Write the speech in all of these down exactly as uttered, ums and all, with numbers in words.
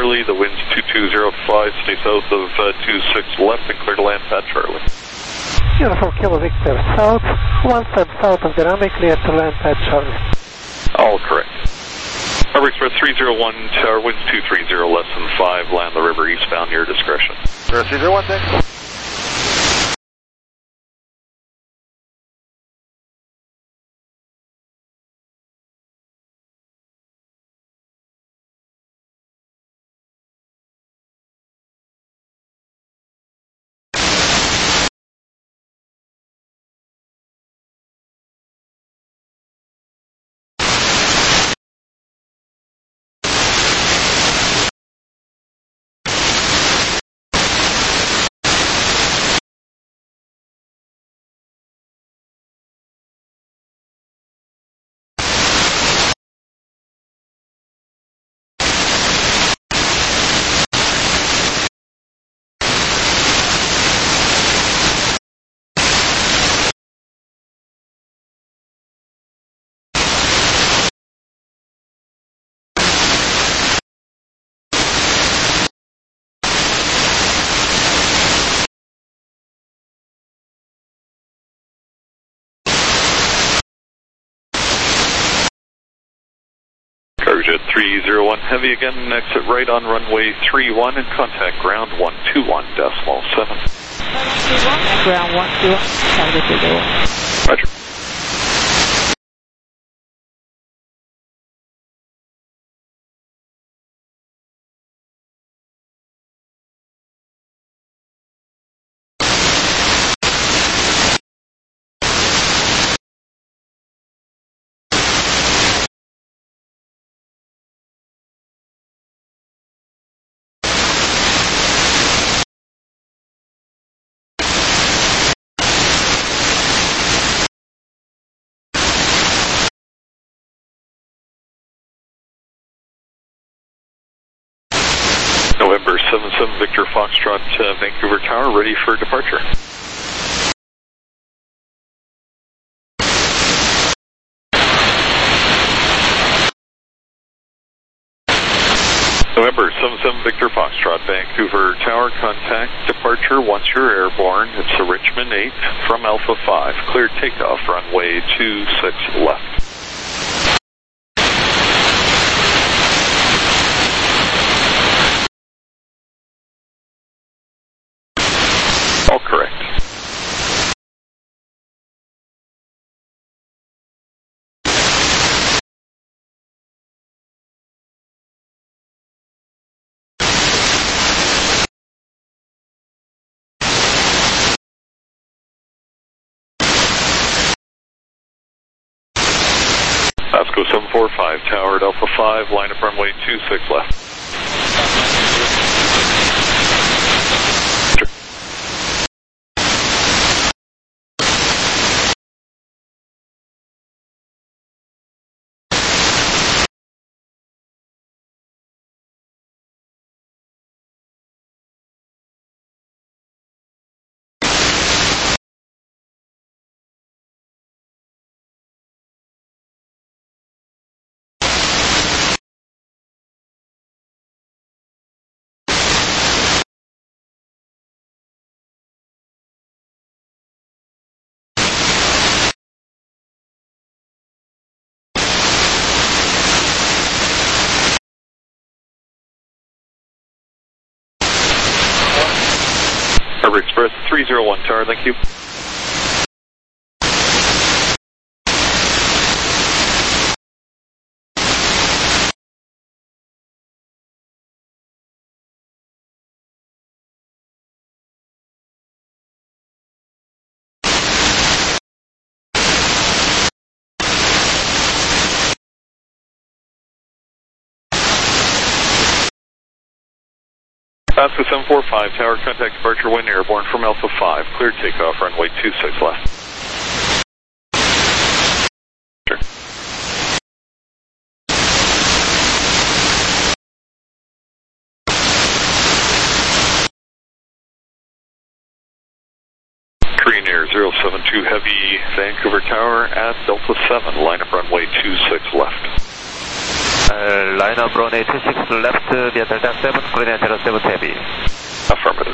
Charlie, the wind's two two zero five, stay south of uh, two six left and clear to land Pat Charlie. Uniform Kilo Victor south, one step south of the runway, clear to land Pat Charlie. All correct. Harbor Express three zero one, tower winds two three zero, less than five, land the river eastbound, your discretion. three zero one, thanks. Cargojet three zero one, heavy again, exit right on runway three one and contact ground one two one decimal seven. Ground one two one, Cargojet three zero one. Roger. November seven seven Victor Foxtrot, uh, Vancouver Tower, ready for departure. November seven seven Victor Foxtrot, Vancouver Tower, contact departure once you're airborne. It's a Richmond eight from Alpha five, clear takeoff, runway two six left. All correct. Pasco seven four five, tower at Alpha five, line up runway two six left. Harbor Express three zero one, tower, thank you. Pasco seven four five, tower, contact departure when airborne from Alpha five, clear takeoff, runway two six left. Sure. Korean Air zero seven two Heavy, Vancouver Tower at Delta seven, line up runway two six left. Uh, line up runway two six left via Delta seven, clear zero seven heavy. Affirmative.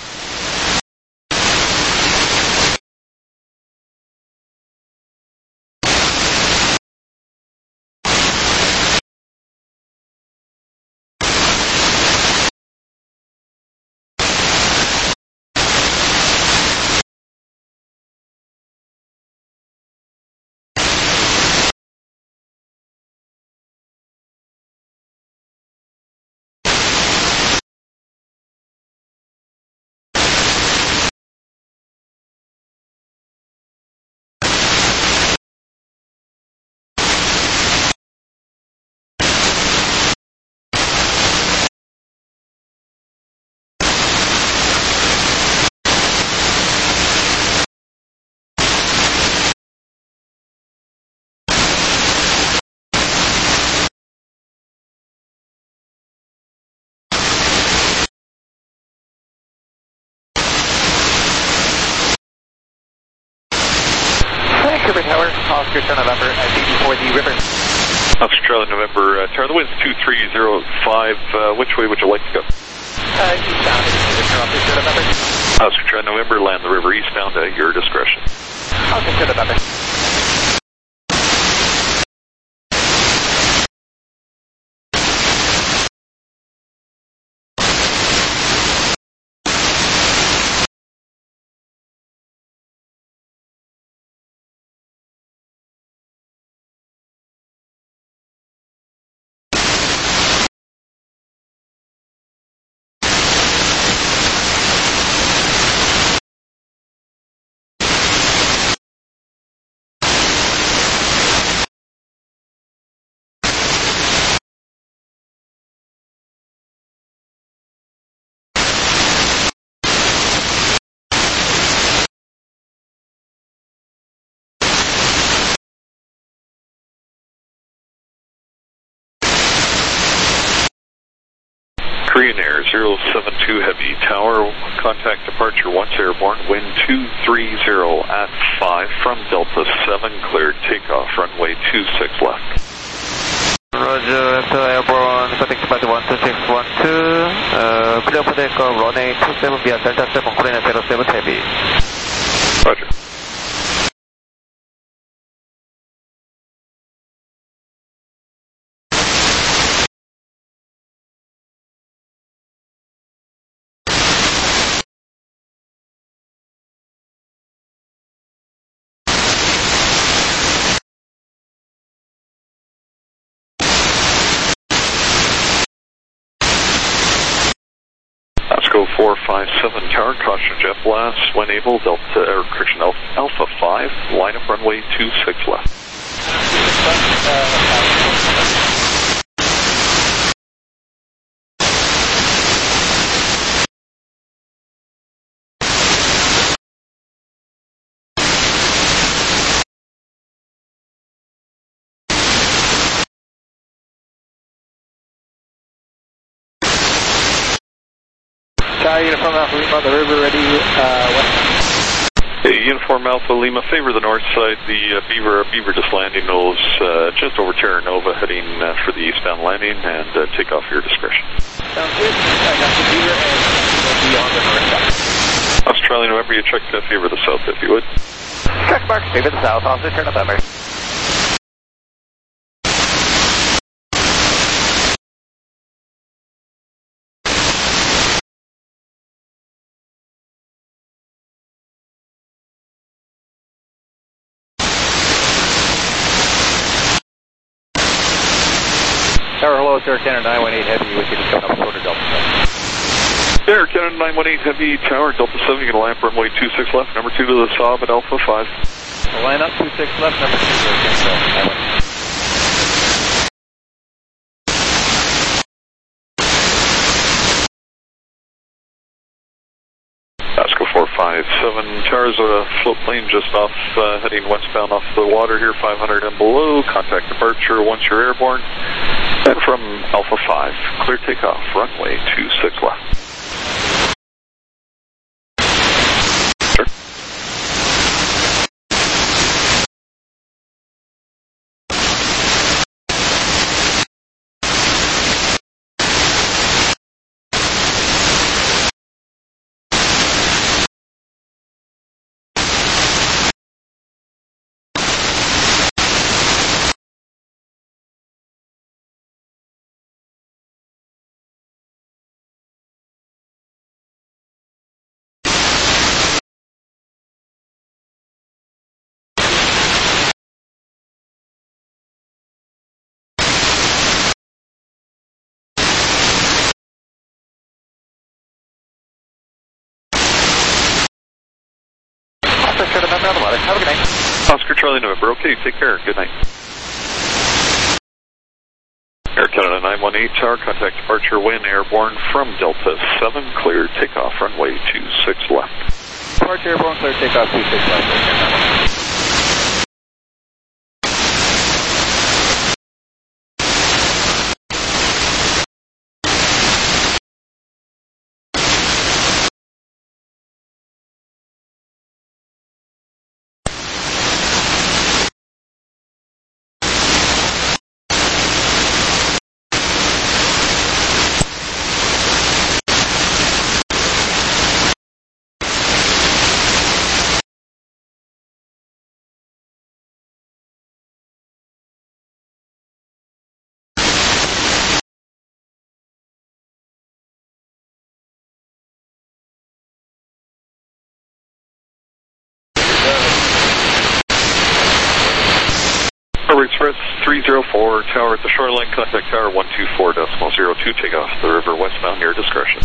River Tower, Oscar Charlie November, I think before the river. Oscar Charlie November, uh, Tower, the wind's two three zero five, uh, which way would you like to go? Uh, eastbound, Oscar Charlie November. Oscar Charlie November, land the river eastbound at your discretion. Oscar Charlie November. Korean Air zero seven two Heavy Tower, contact departure once airborne, wind two three zero at five from Delta seven, cleared takeoff, runway two six left. Roger, so airborne, contact departure one two six one two, uh, clear for takeoff, runway two seven via Delta seven, clear zero seven Heavy. Roger. four five seven Tower, caution jet blast, when able, Delta, or correction, Alpha five, line up runway two six left. Tower, Uniform Alpha Lima on the river, ready, uh, west. Hey, Uniform Alpha Lima, favor the north side, the uh, Beaver, Beaver just landing nose uh, just over Terra Nova, heading uh, for the eastbound landing, and uh, take off your discretion. Sounds good. I got the Beaver and we'll be on the north side. Australia November, you check to favor the south if you would. Check mark, favor the south, Oscar Charlie November. Tower, hello, Air Canada nine one eight Heavy, with you coming up quarter Delta seven. Air Canada nine one eight Heavy Tower, Delta seven, you can line up runway two six left, number two to the Saab at Alpha five. Line up two six left, number two to the Saab. Oscar four five seven, Tower's a float plane just off, uh, heading westbound off the water here, five hundred and below, contact departure once you're airborne, and from Alpha five, clear takeoff, runway two six left. Oscar Charlie November on the water. Have a good night. Oscar Charlie November. Okay, take care. Good night. Air Canada nine one eight tower, contact departure wind airborne from Delta seven, clear takeoff runway two six left. Departure airborne, clear takeoff two six left. Express three zero four, tower at the shoreline, contact tower one two four decimal zero two, take off the river westbound, your discretion.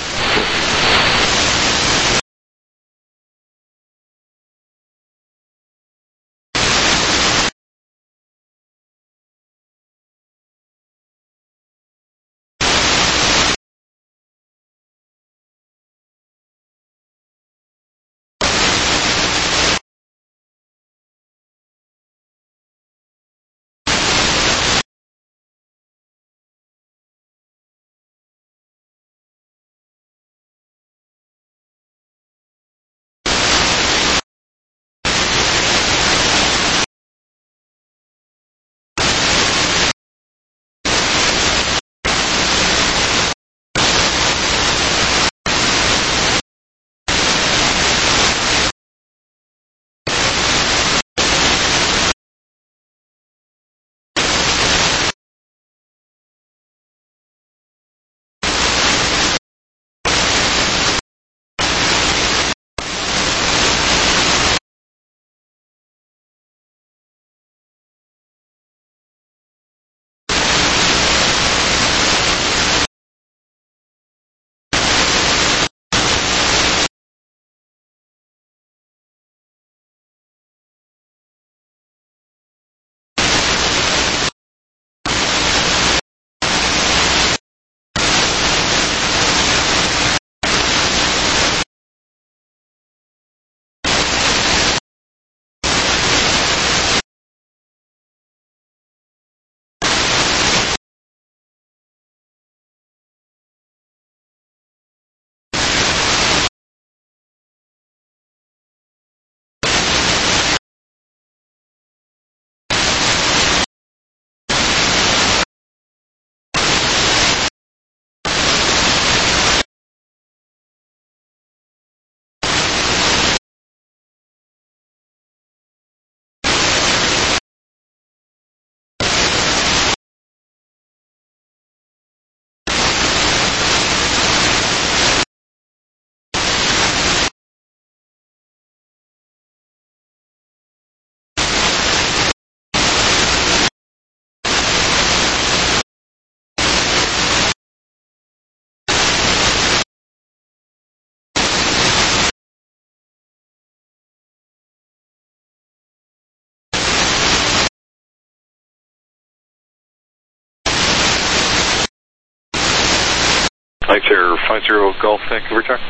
Ice Air five zero Golf, Vancouver tower.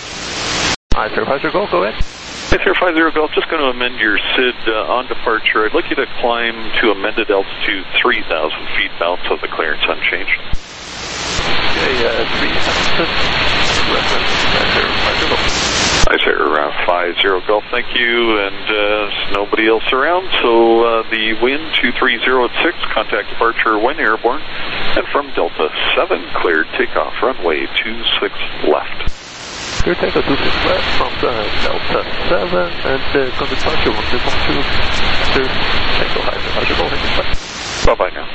Ice Air five zero Golf, go ahead. Ice Air five zero Golf, just going to amend your S I D uh, on departure. I'd like you to climb to amended altitude three thousand feet, balance of the clearance unchanged. Okay, uh, three thousand, reference, Ice Air five zero Golf. Ice Air uh, five zero Golf, thank you, and uh, there's nobody else around, so uh, the wind two three zero at six, contact departure when airborne, and from Delta seven, cleared takeoff, runway two six left. Clear takeoff two six left from the Delta seven, and uh, con departure one two one two, clear takeoff, Ice Air Golf, bye-bye now.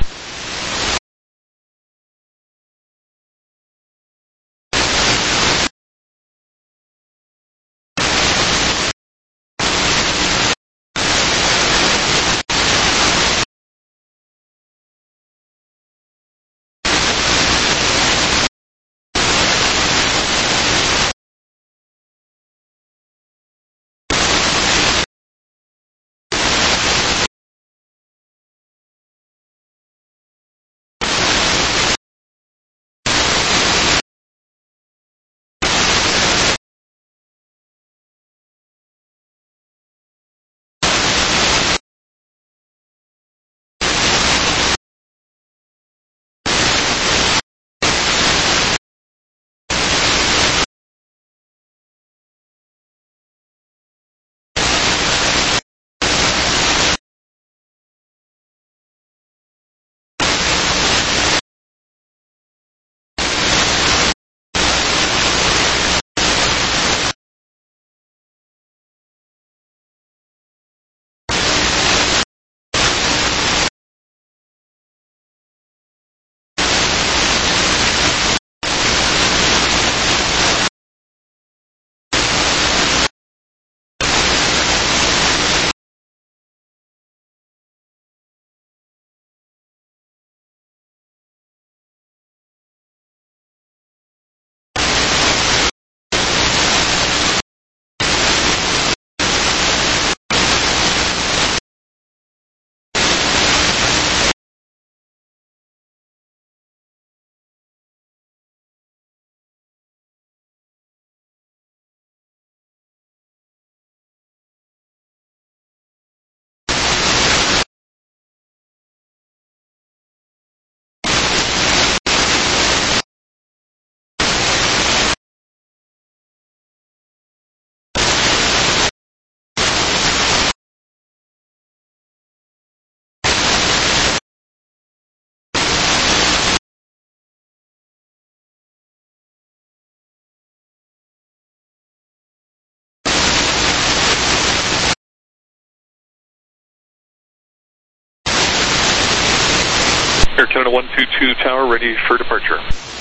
Air Canada one two two Tower, ready for departure.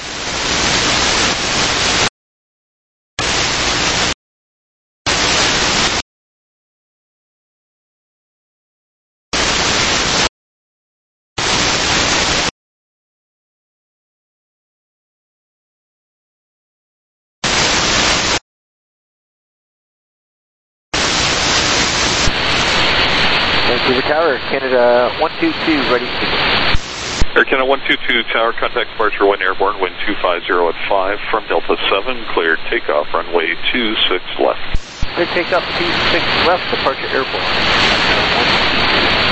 Vancouver Tower, Canada one two two, ready to begin. Air Canada one two two Tower, contact departure one airborne, wind two five zero at five from Delta seven, cleared takeoff, runway two six left. Clear takeoff two six left, departure airborne.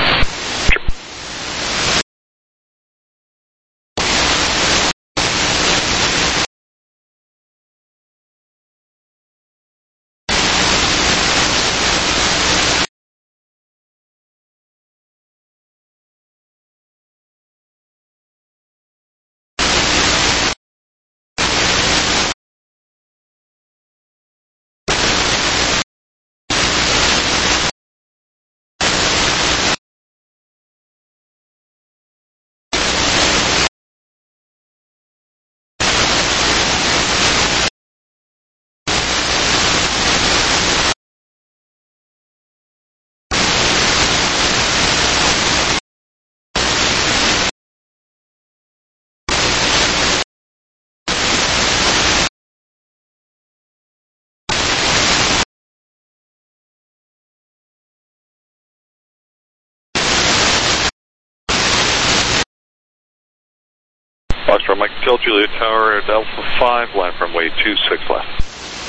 Foxtrot Mike Hotel, Juliet Tower at Alpha five, land runway two six left.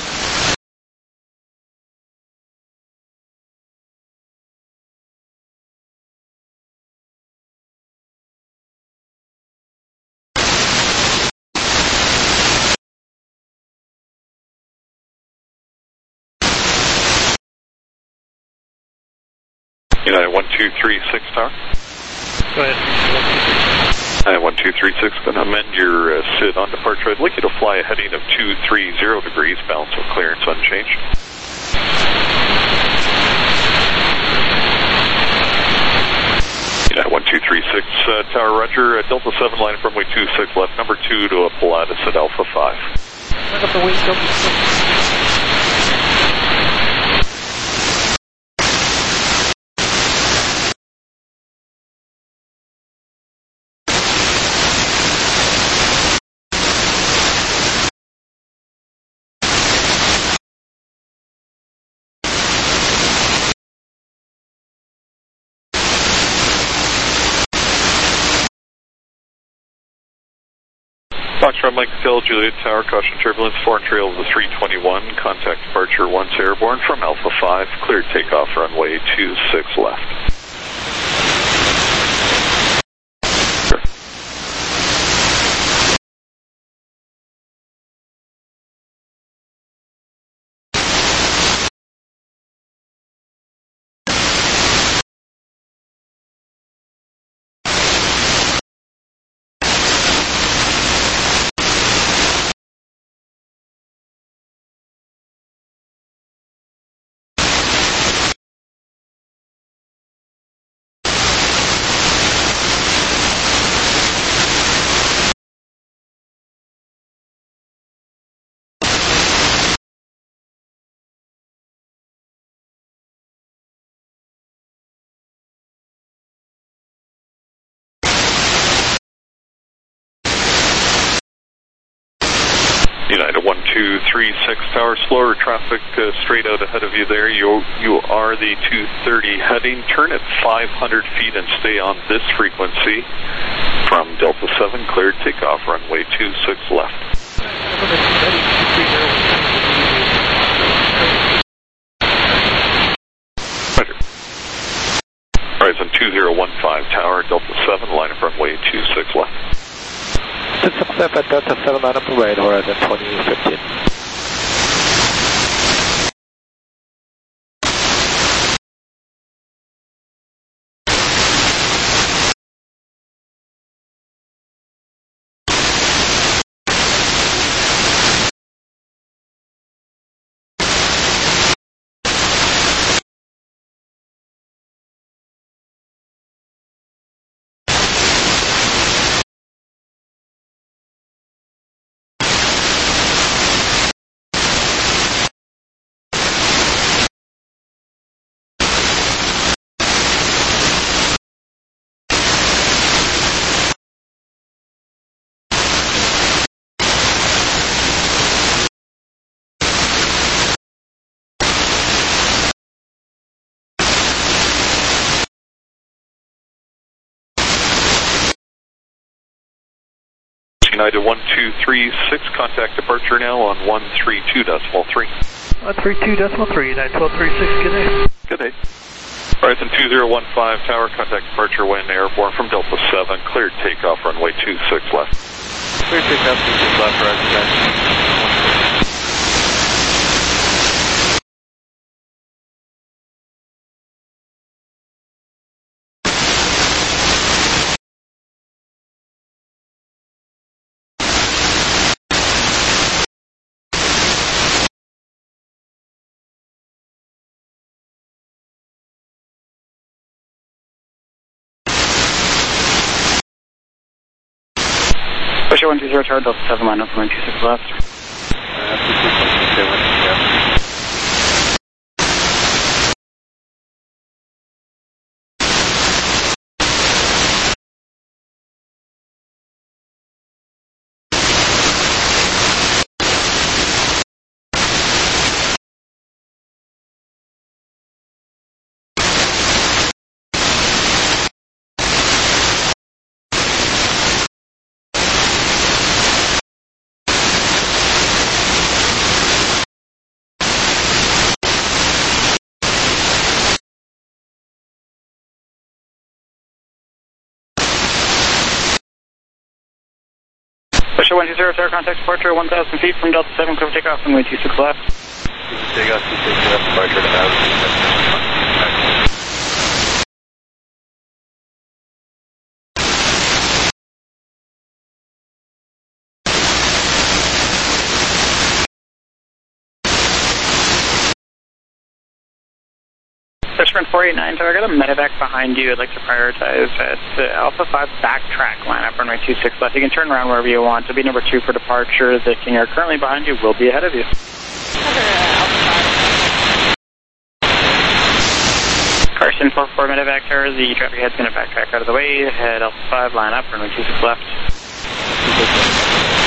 United one two three six Tower. Go ahead. United one two three six, going to amend your uh, S I D on departure. I'd like you to fly a heading of two three zero degrees, balance of clearance unchanged. United one two three six uh, Tower, roger. Uh, Delta seven, line from runway two six left, number two to a Pilatus at Alpha five. Look up the wing, Delta six. Foxtrot Mike Hotel, Juliet Tower, caution turbulence, foreign trail of the three twenty-one, contact departure once airborne from Alpha five, cleared takeoff runway two six left. Sure. United one two three six Tower, slower traffic uh, straight out ahead of you there. You you are the two thirty heading. Turn at five hundred feet and stay on this frequency. From Delta seven, cleared takeoff, runway two six left. Roger. Horizon two zero one five Tower, Delta seven, line up runway two six left. six six left at Delta seven, line up and right, Horizon twenty fifteen. United one two three six, contact departure now on one three two decimal three. one three two decimal three, nine twelve three six, good day. Good day. Horizon two zero one five tower, contact departure when airborne from Delta seven, cleared takeoff runway two six left. Clear takeoff, two six left, Horizon Jackson. Push one two zero, tower Delta seven, line up for one two six left. Uh, two six left, okay, one, yeah. Push one two zero, tower contact departure one thousand feet from Delta seven, clear takeoff runway two six left. Takeoff two six left, departure one thousand feet. Sprint four eight nine, tower, I got a medevac behind you. I'd like to prioritize at uh, Alpha five backtrack line up runway two six left. You can turn around wherever you want. To be number two for departure. The King Air currently behind you will be ahead of you. Carson four four medevac tower, the traffic head's going to backtrack out of the way. Head Alpha five, line up runway two six left. two six left.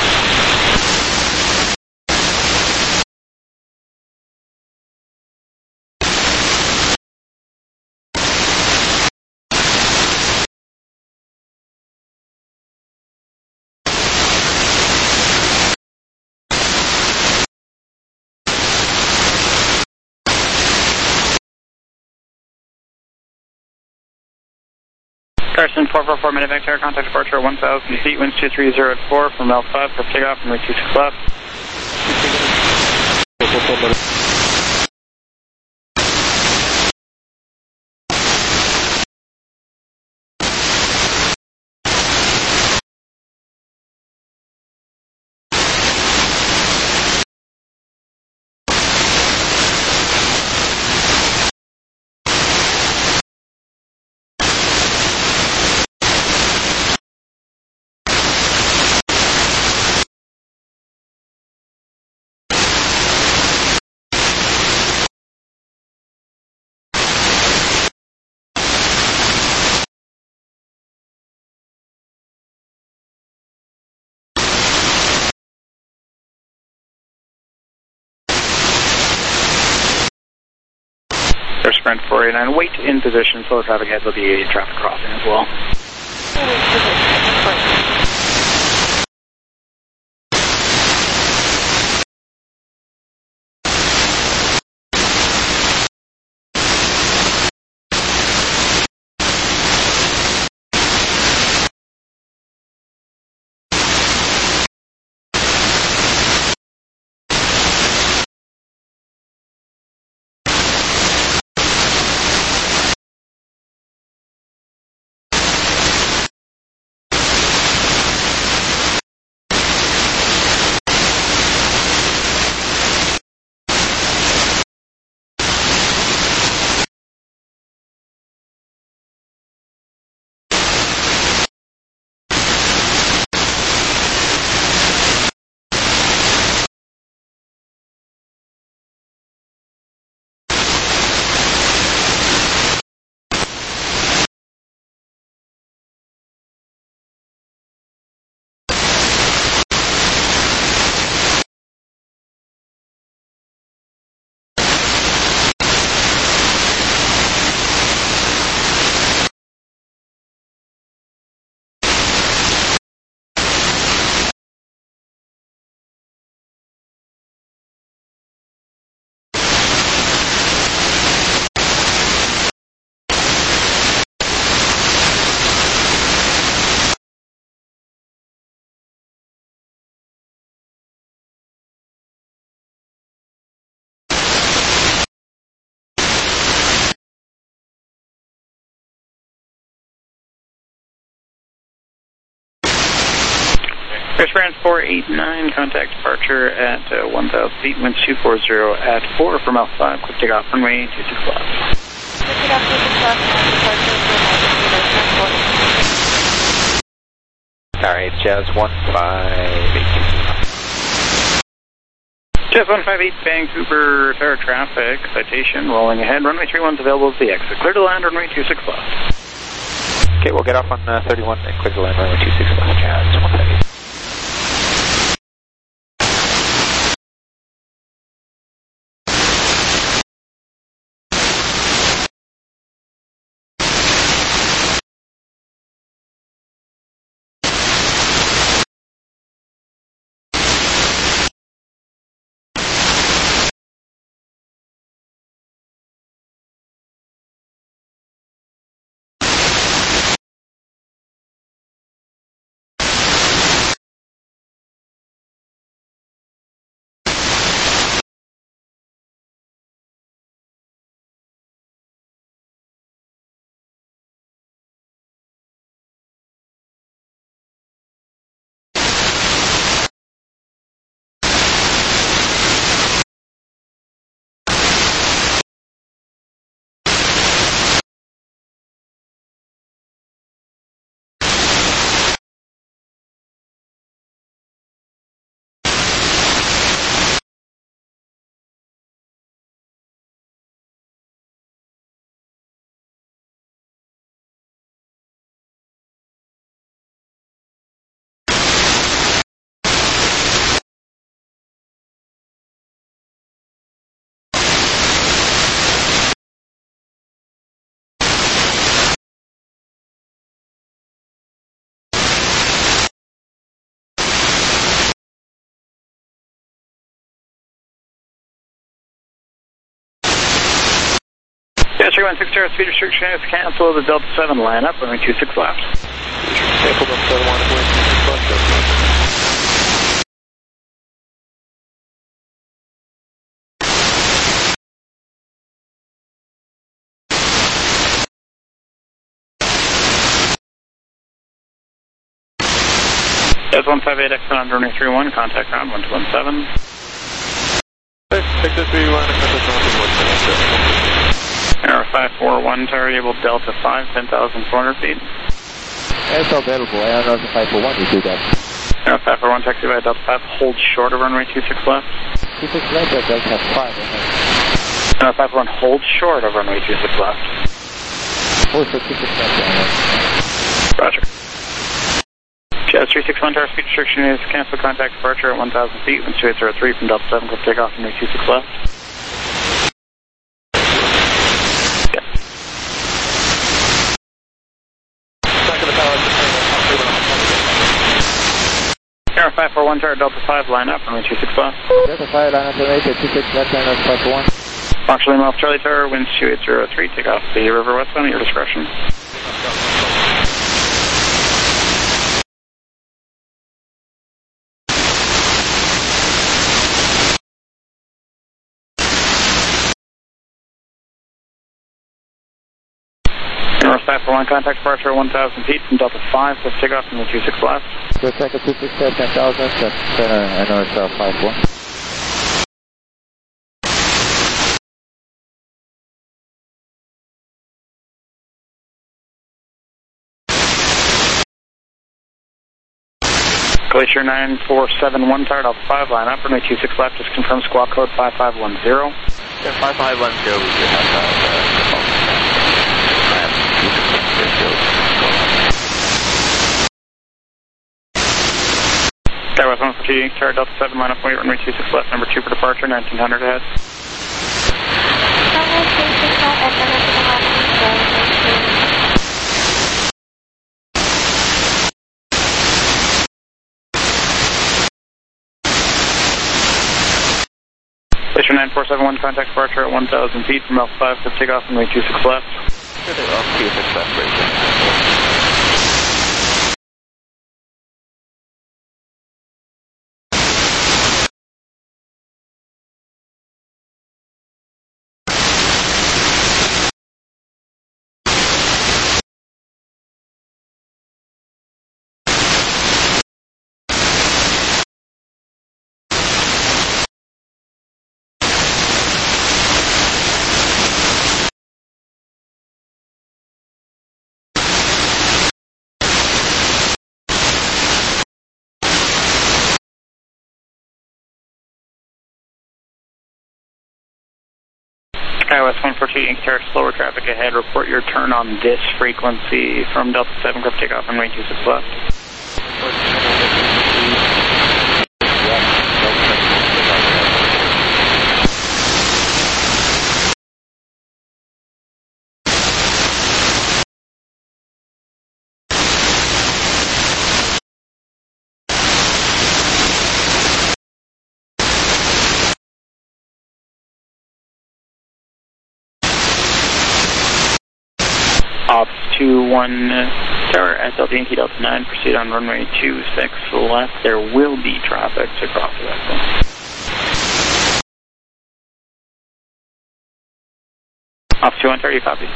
Carson four four four medevac tower, contact departure one thousand feet, winds two three zero at four from L five for takeoff from two six left. There's Sprint four eight nine, wait in position, slow traffic ahead, there'll be a traffic crossing as well. Sprint four eight nine, contact departure at uh, one thousand feet, winds two four zero at four from Alpha five, quick takeoff runway two six left. Quick takeoff two six left, and departure for Alpha Alright, Jazz one five eight. Jazz one five eight, Vancouver, Tower traffic, citation, rolling ahead, runway three one's available at the exit. Clear to land, runway two six left. Okay, we'll get off on uh, thirty-one and clear to land, runway two six left, Jazz one five eight. three one six zero, speed restriction is cancelled. The Delta seven line up, runway two six left. Cancel Delta seven line up, runway two six left. Jazz one five eight, exit on runway three one, contact ground one two one seven. Take this three line, contact ground one two one seven. Air five four one, tower able Delta five, ten thousand four hundred feet. It's available, Air Delta five four one, you do that. Air five four one, taxi by Delta five, hold short of runway two six left. two six left, Delta five. Air five four one, hold short of runway two six left. Hold for two six left, Roger. Jazz three six one, tower speed restriction is cancel, contact departure at one thousand feet, winds two eight zero three from Delta seven, quick takeoff runway two six left. Air five four one, tower Delta five, line up, runway two six left. Delta five, line up, runway two six left, line up, five four one. Fox Lima off Charlie Tower, winds two eight zero three, take off the river westbound at your discretion. Air five four one, contact departure at one thousand feet from Delta five, let's take off from the two six left. So second two six left, ten thousand, that's uh, N O S L five one. Glacier nine four seven one, tower Delta five, line up, runway two six left, just confirm squawk code five five one zero. Yeah, five five one zero, we should have that. Skywest one forty, tower Delta seven, line up, wait, runway two six left, number two for departure, nineteen hundred ahead. Glacier nine four seven one, contact departure at one thousand feet from Alpha five, so take off runway two six left. Good, off two six left, right. SkyWest one four two, Yankee Tower, slower traffic ahead. Report your turn on this frequency from Delta seven, group takeoff on runway two six left. Ops two one uh, Tower at Delta Yankee Delta nine, proceed on runway two six left. There will be traffic to cross the vessel. Ops two one Tower, you copy?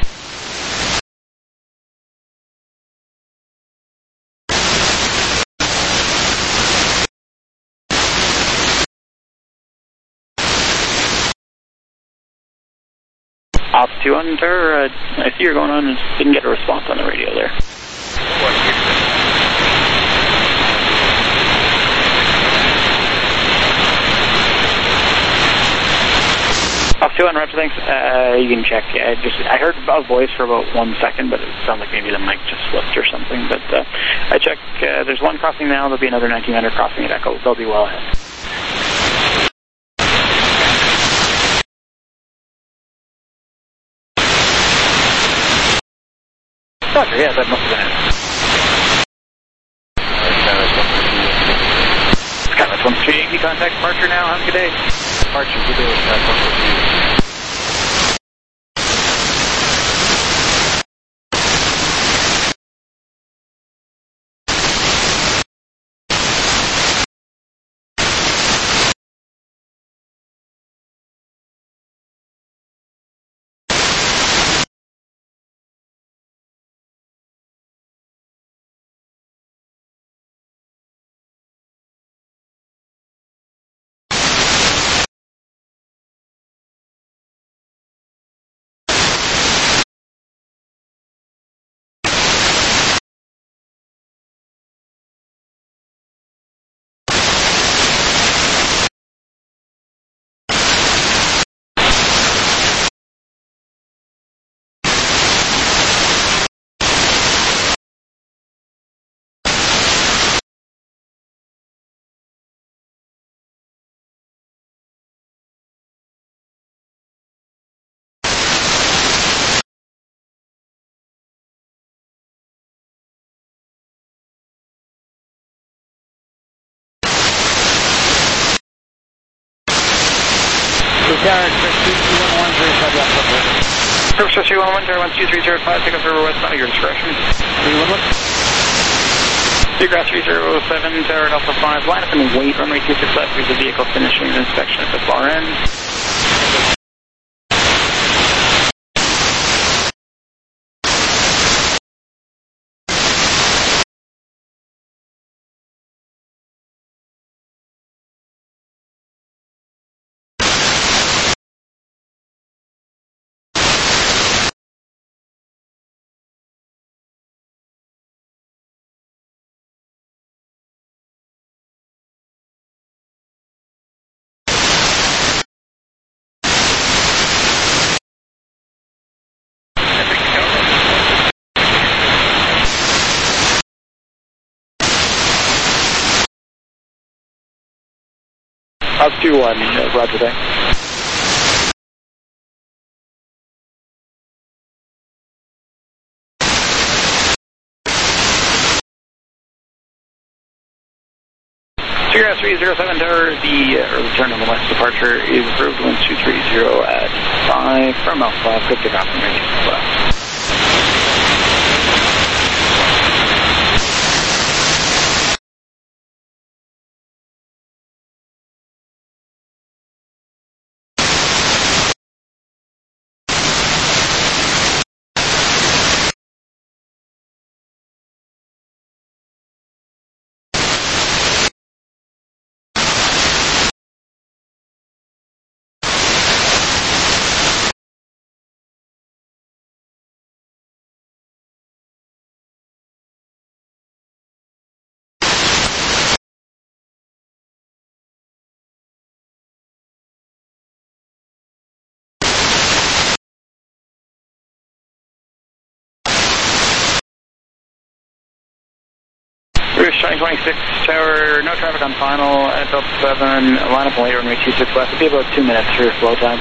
Ops two one Tower, uh, I see you're going on and didn't get a response on the radio there. Ops two one, Roger, thanks. Uh, you can check. I just I heard a voice for about one second, but it sounded like maybe the mic just flipped or something. But uh, I check. Uh, there's one crossing now. There'll be another nineteen hundred crossing at Echo. They'll be well ahead. Roger, yeah, that must have been it. SkyWest one three, Yankee, contact departure now. Have a good day. Departure, good day, SkyWest one three. Purpose three one one, zero one two three zero five, take up river westbound at your discretion. three one one. Seagrass three zero seven, Tower Alpha five, line up and wait, runway two six left, with the vehicle finishing its inspection at the far end. Ops two one, uh, Roger, thanks. Seagrass three zero seven, Tower, the uh, early turn on the west departure is approved, one two three zero at five from Alpha, good to confirmation left. Bruce, twenty twenty-six tower, no traffic on final at Delta seven, line up late runway two six left. It'll be about two minutes for flow time.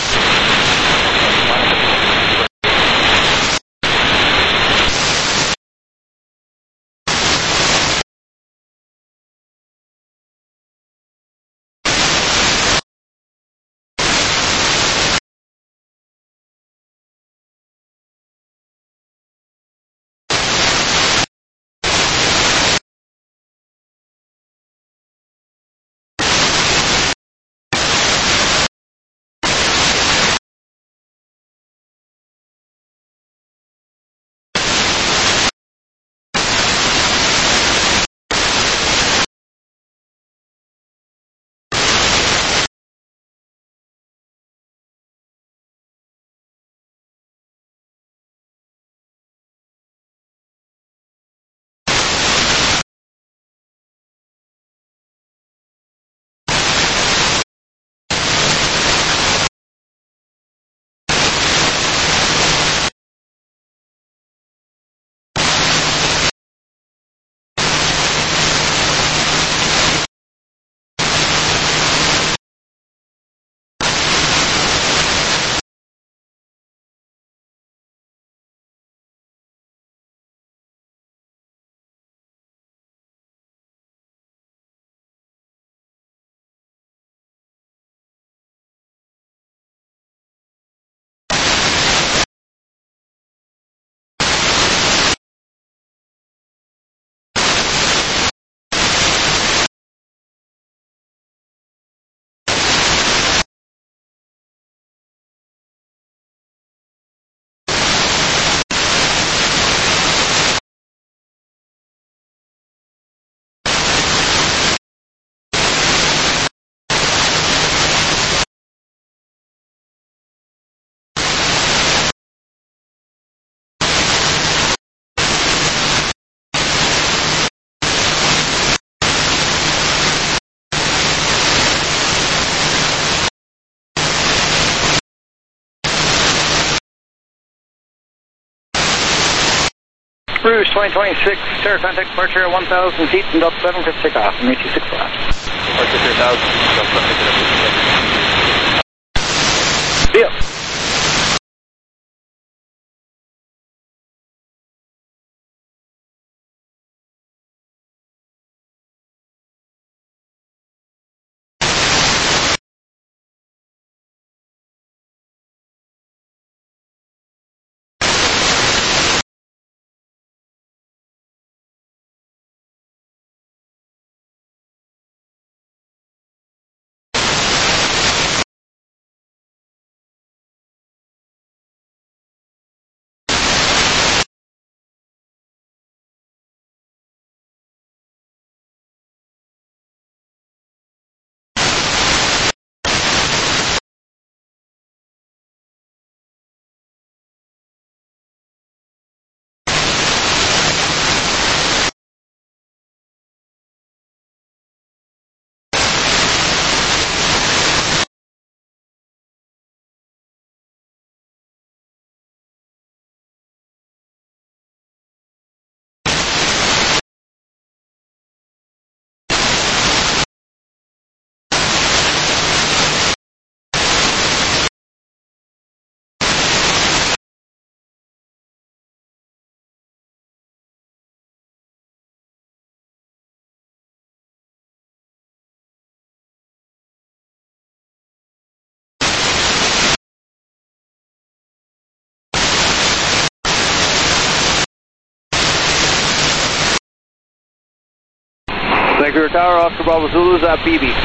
Bruce, twenty twenty-six, tower contact departure at one thousand feet from Delta seven, clear to take off, runway two six left. Departure three thousand, Delta seven. Deal. Vancouver Tower, Oscar Bravo Zulu's at B B.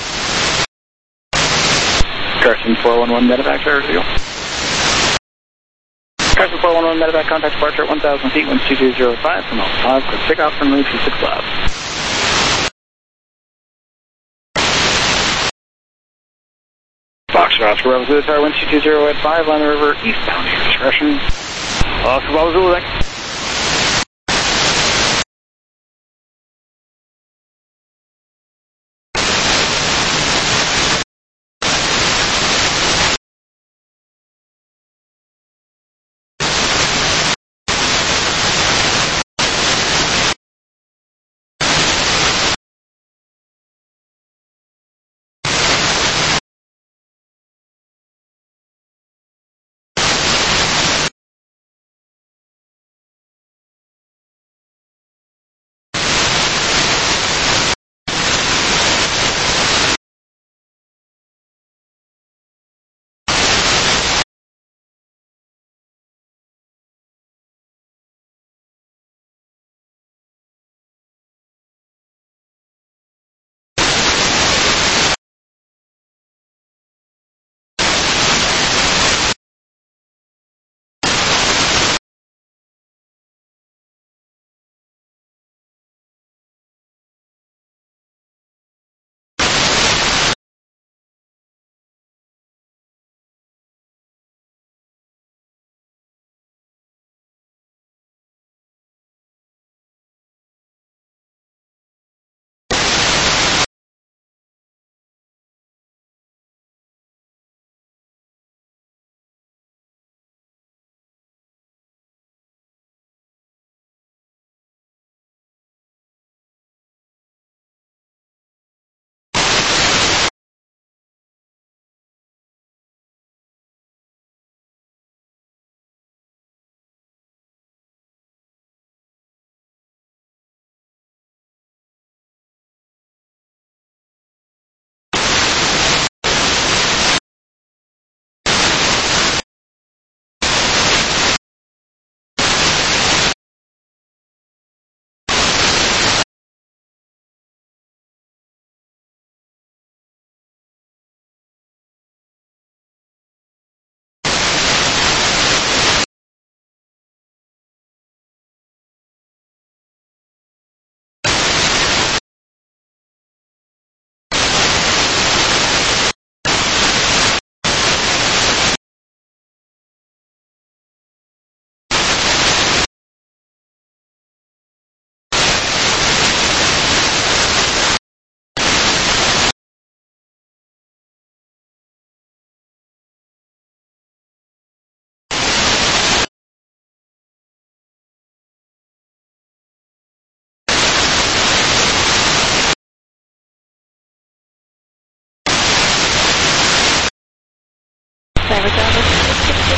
Carson four one one medevac, tower two. Carson four one one medevac, contact departure at one thousand feet, wind two two zero five from Alpha five, clear to take off from runway two six left. Fox, Oscar Bravo Zulu, tower wind two two zero at five, line the river eastbound, your discretion. Oscar Bravo Zulu, thanks.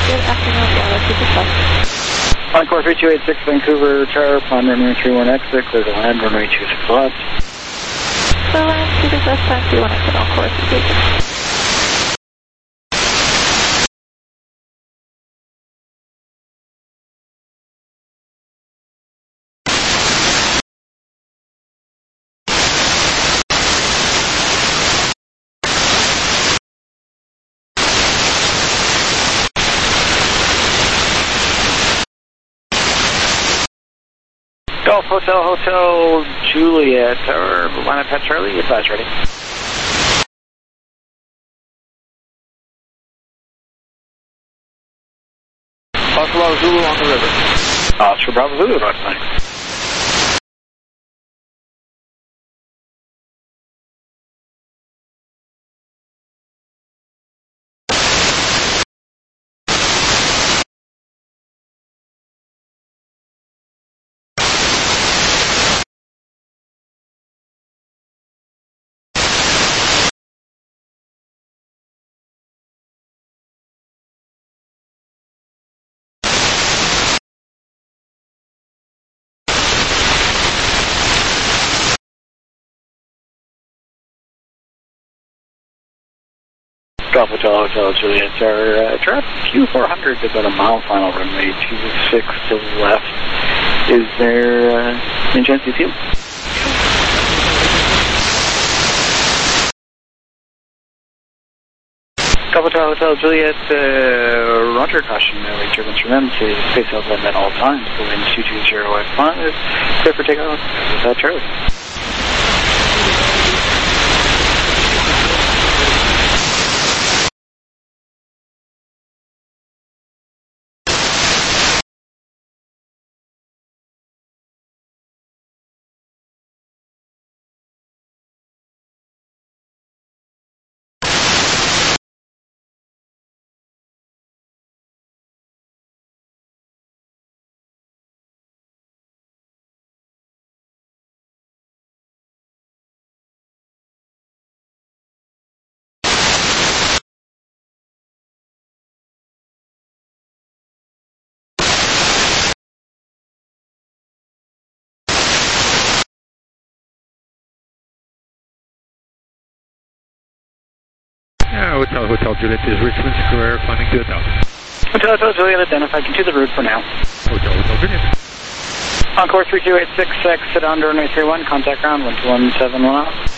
Good afternoon, Galaxy Plus. On course three two eight six, Vancouver Tower, plan runway three one exit, clear to land, runway two six left. So land two six left, time three one exit on course three two eight six. Golf Hotel Hotel Juliet, or line up at Charlie, advise ready. Buffalo Zulu on the river. Oscar Bravo Zulu, about nine. Golf Hotel Hotel Juliet, our uh, trap Q four hundred, about a mile final runway two six to the left. Is there uh, any chance you see him? Golf Hotel Hotel Juliet, uh, Roger, caution, no rate turbulence from them to space out at all times. The wind two two zero F one is clear for takeoff without Charlie. Yeah, Hotel Hotel Juliet is Richmond Square, climbing to the top. Hotel Hotel Juliet, identified, continue the route for now. Hotel Hotel Juliet. On course three two eight six, exit on runway three one, contact ground one two one seven one off.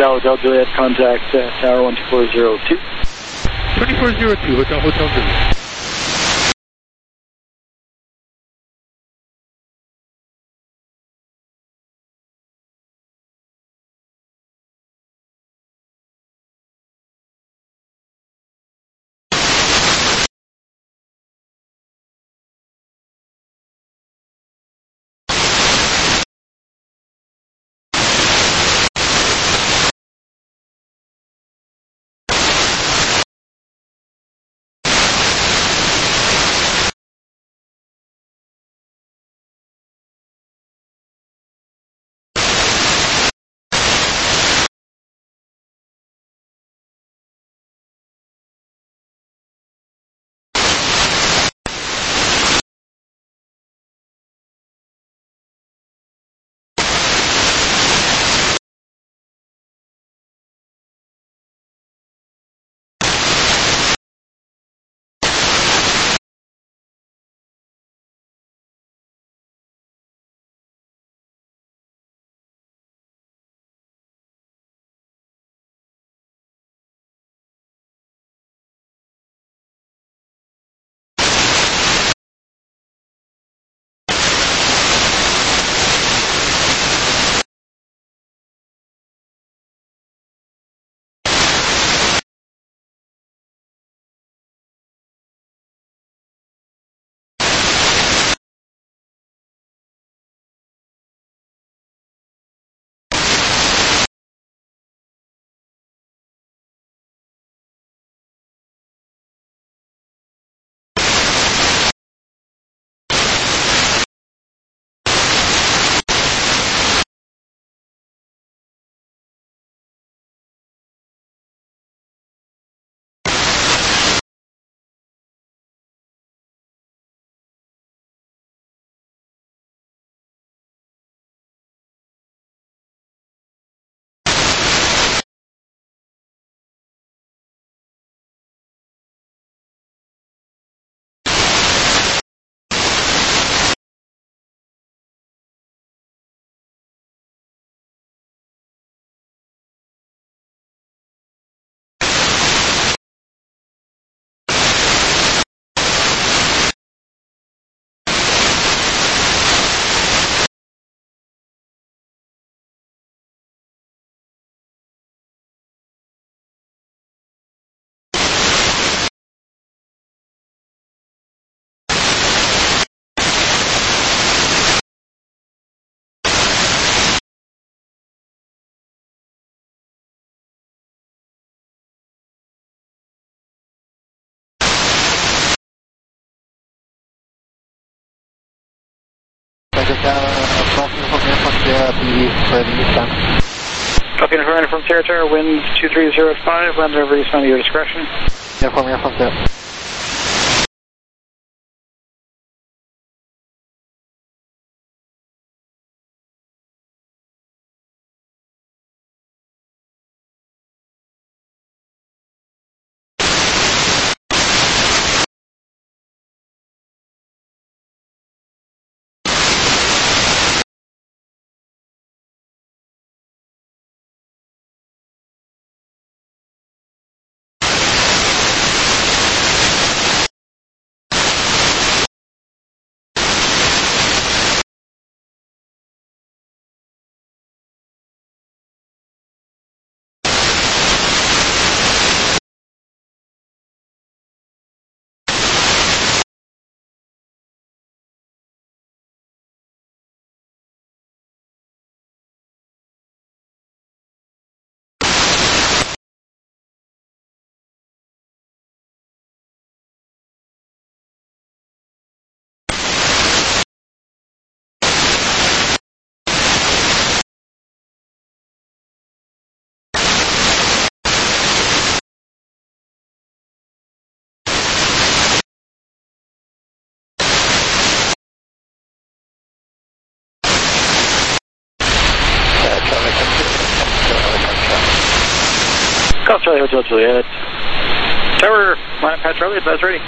Hotel Hotel Juliet, contact uh, Tower one two four zero two. twenty-four zero two, Hotel Hotel Juliet. Copy and affirmative from Sierra Tower, winds two three zero five, land over eastbound at your discretion. Affirmative from there. Golf Charlie Hotel Juliet. Tower, line up Pat Charlie, advise ready.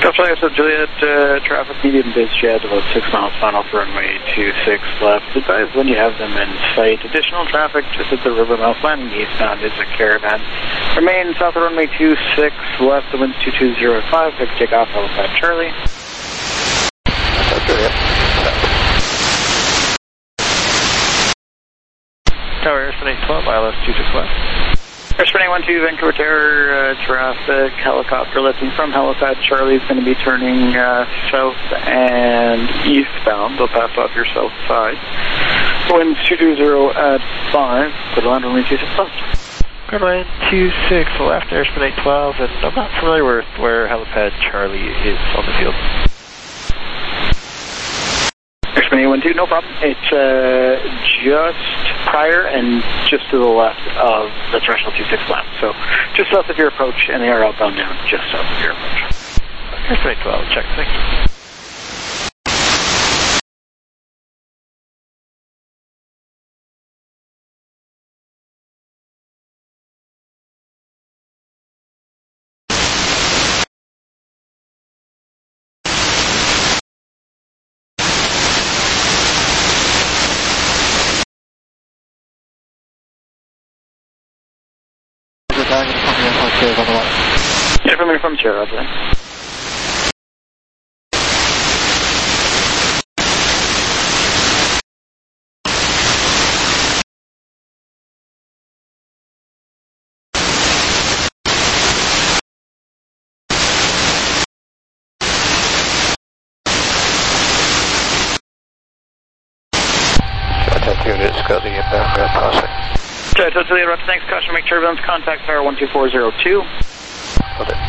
Charlie, so Juliet, uh, traffic medium biz jet, about six miles final for runway two six left. Advise when you have them in sight. Additional traffic just at the river mouth landing eastbound is a Caravan. Remain south of runway two six left, the wind's two two zero five. Take take off, Halifax Charlie. That's Juliet. Tower Airspan eight twelve, I L S two six left. Airspan eight one two, Vancouver Tower, uh, traffic, helicopter lifting from Halifax Charlie is going to be turning uh, south and eastbound. They'll pass off your south side. Winds two two zero at five, good land only two six left. Good line two six left, Airspan eight twelve, and I'm not familiar with where Helipad Charlie is on the field. Airspan eight one two, no problem. It's uh, just prior and just to the left of the threshold two six left. So just south of your approach, and they are outbound now, just south of your approach. Airspan eight twelve, check, thank you. Yeah, from here from chair, Roger. Contact unit, it's got the inbound ground passing. Okay, totally right. Thanks, caution, make turbulence, contact tower one two four zero two. Got it.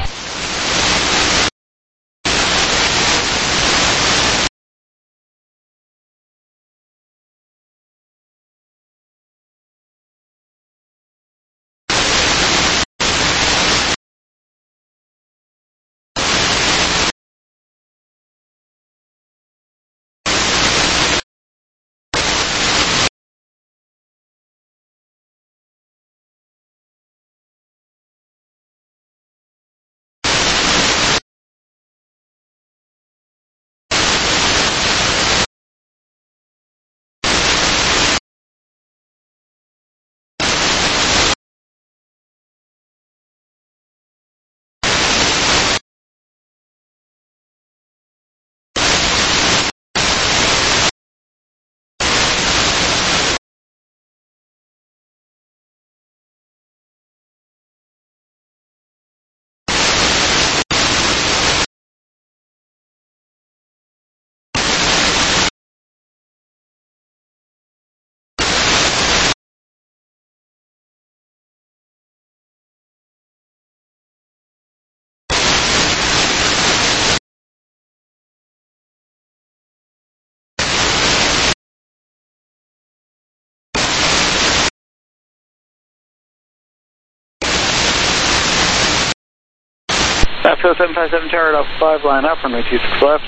After seven five seven tower at Alpha five, line up, runway two six left.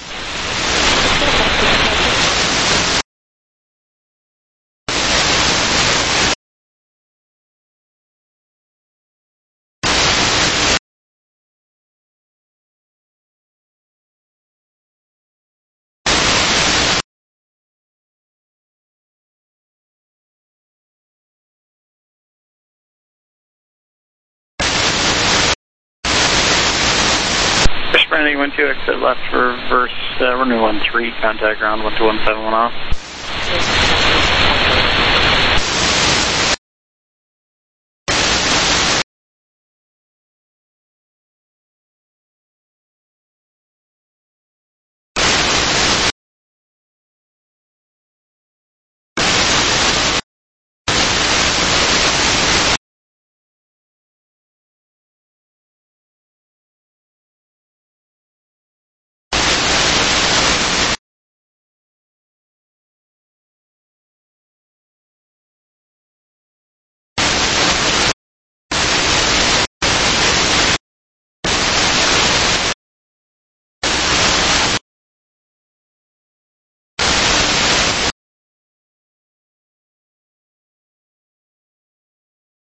Airspan eight one two, exit left for reverse, uh, runway one three, contact ground one two one seven one off.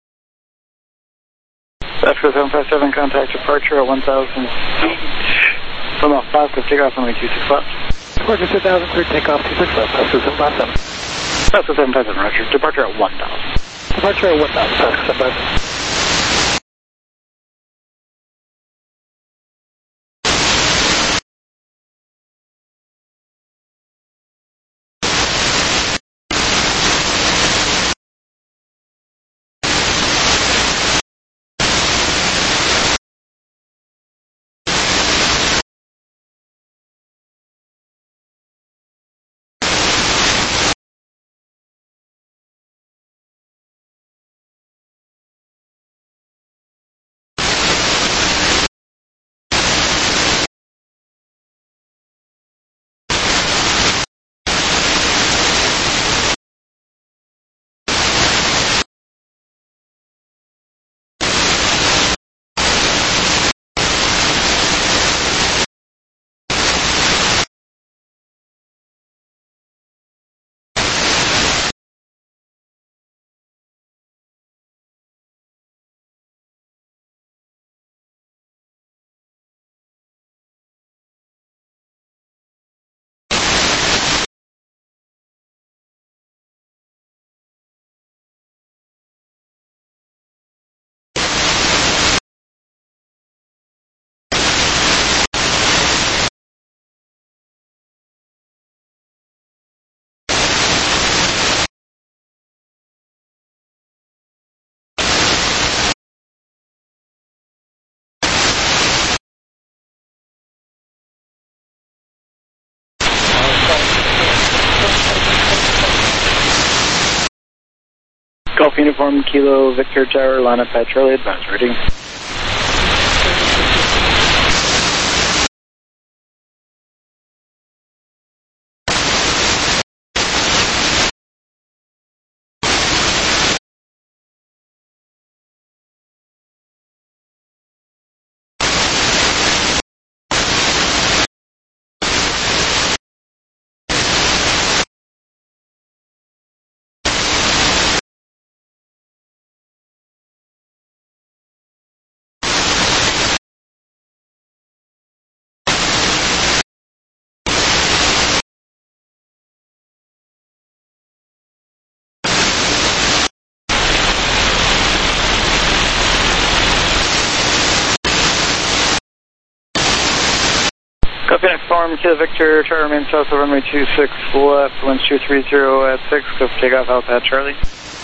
After seven five seven, contact departure at one thousand feet. From Alpha five, clear takeoff, runway two six left. Roger, two thousand, clear takeoff, two six left, Oscar seven five seven. Oscar seven five seven, roger. Departure at one thousand. Departure at one thousand, Oscar seven five seven. Golf Uniform, Kilo, Victor Tower, line up at Charlie, advance reading. Copy next form, Kilo Victor, Tower remains south of runway two six left, winds two three zero at six, go for takeoff, Alpha at Charlie.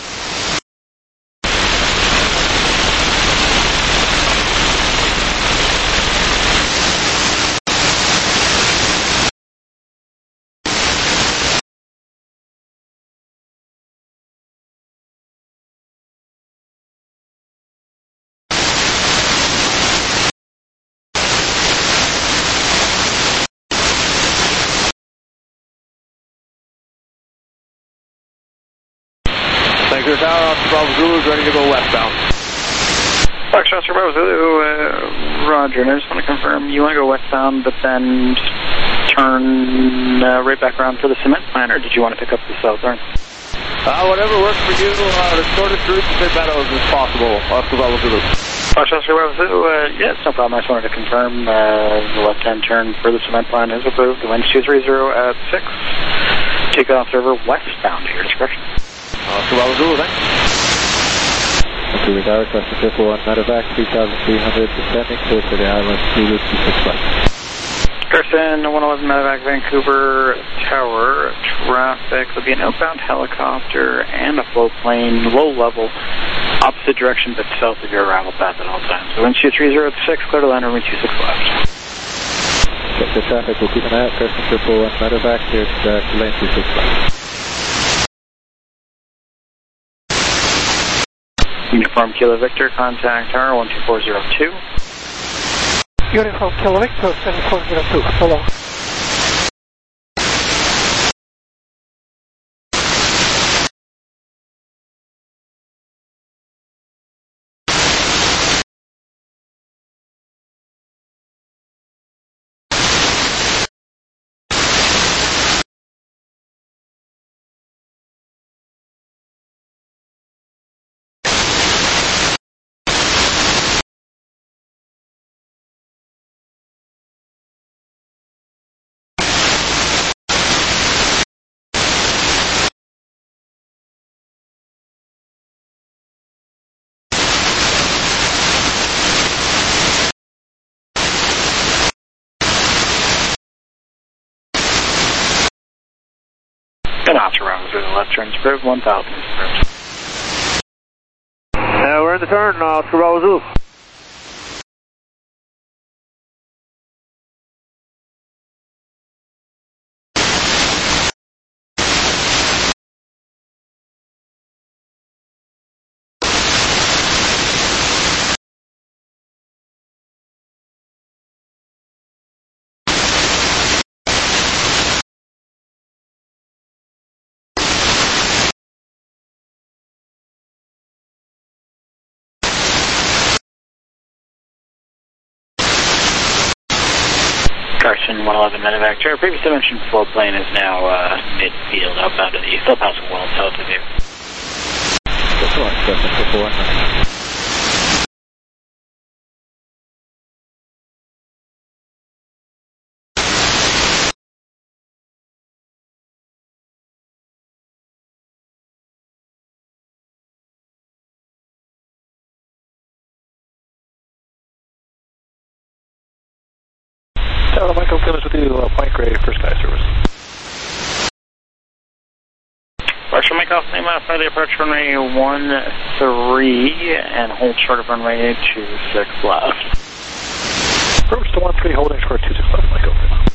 Tanker Tower, Oscar Bravo Zulu is ready to go westbound. Fox Oscar Bravo Zulu, uh, roger, and I just want to confirm, you want to go westbound, but then turn uh, right back around for the cement plant, or did you want to pick up the southern? Uh, whatever works for you, uh, the shortest route to St. Meadows as possible, Oscar Bravo Zulu. Fox Oscar Bravo Zulu, uh, yeah, it's no problem, I just wanted to confirm, uh, the left-hand turn for the cement plant is approved, the wind's two three zero at six, takeoff server westbound at your discretion. Oscar Bravo Zulu, thanks. Vancouver Tower, cross the triple one, medevac, three thousand three hundred, descending, clear for the island, Zulu two six five. Carson, one eleven medevac, Vancouver Tower, traffic, there'll be an outbound helicopter and a float plane, low level, opposite direction but south of your arrival path at all times. So wind two three zero at six, clear to land, runway two six left. Check the traffic, we'll keep an eye out, Carson triple one, medevac, here to uh, lane two six five. Uniform Kilo Victor, contact tower one two four zero two. Uniform Kilo Victor, seven four zero two, follow. Oscar Bravo Zulu, left turn approved, one thousand is approved. Uh, we're in the turn, Oscar Bravo Zulu. Carson one eleven medevac. Our previously mentioned float plane is now uh, midfield outbound to the still passing well south of you. Triple one, Carson, triple one. Tower Michael Clemens with you, uh, point grade for sky service. Marshal Mike off, name out the approach runway one three and hold short of runway two six left. Approach to one three, holding short two six left, Michael.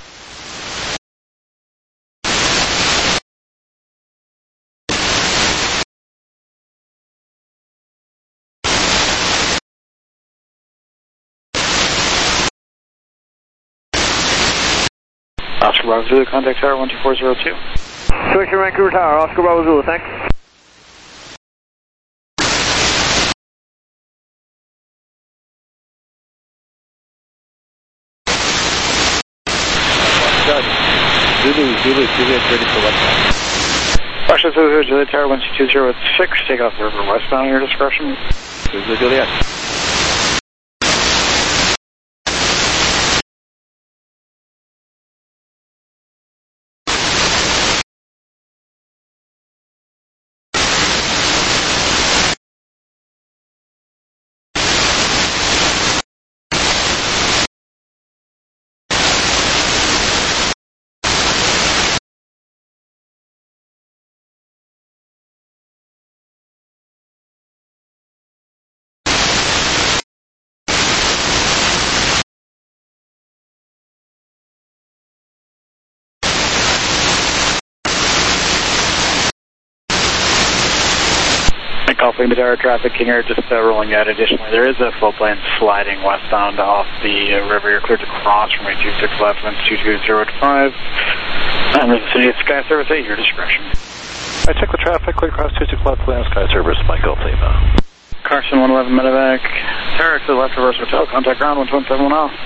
Oscar Bravo Zulu, contact tower one two four zero two. Switcher Vancouver Tower, Oscar Bravo Zulu, thanks. Zulu, Zulu, Juliet, ready for westbound. Oscar Zulu, Juliet Tower one two two zero six, take off the river westbound at your discretion. Zulu, Juliet. Calling the Tower traffic, King Air just uh, rolling out. Additionally, there is a float plane sliding westbound off the uh, river. You're cleared to cross from a two six left, winds two two zero five. And there's a City of Sky Service at your discretion. I check the traffic, clear cross two six left, land sky service, Michael Lima. Carson one eleven medevac. Tower to the left reverse hotel, contact ground one two one seven one off.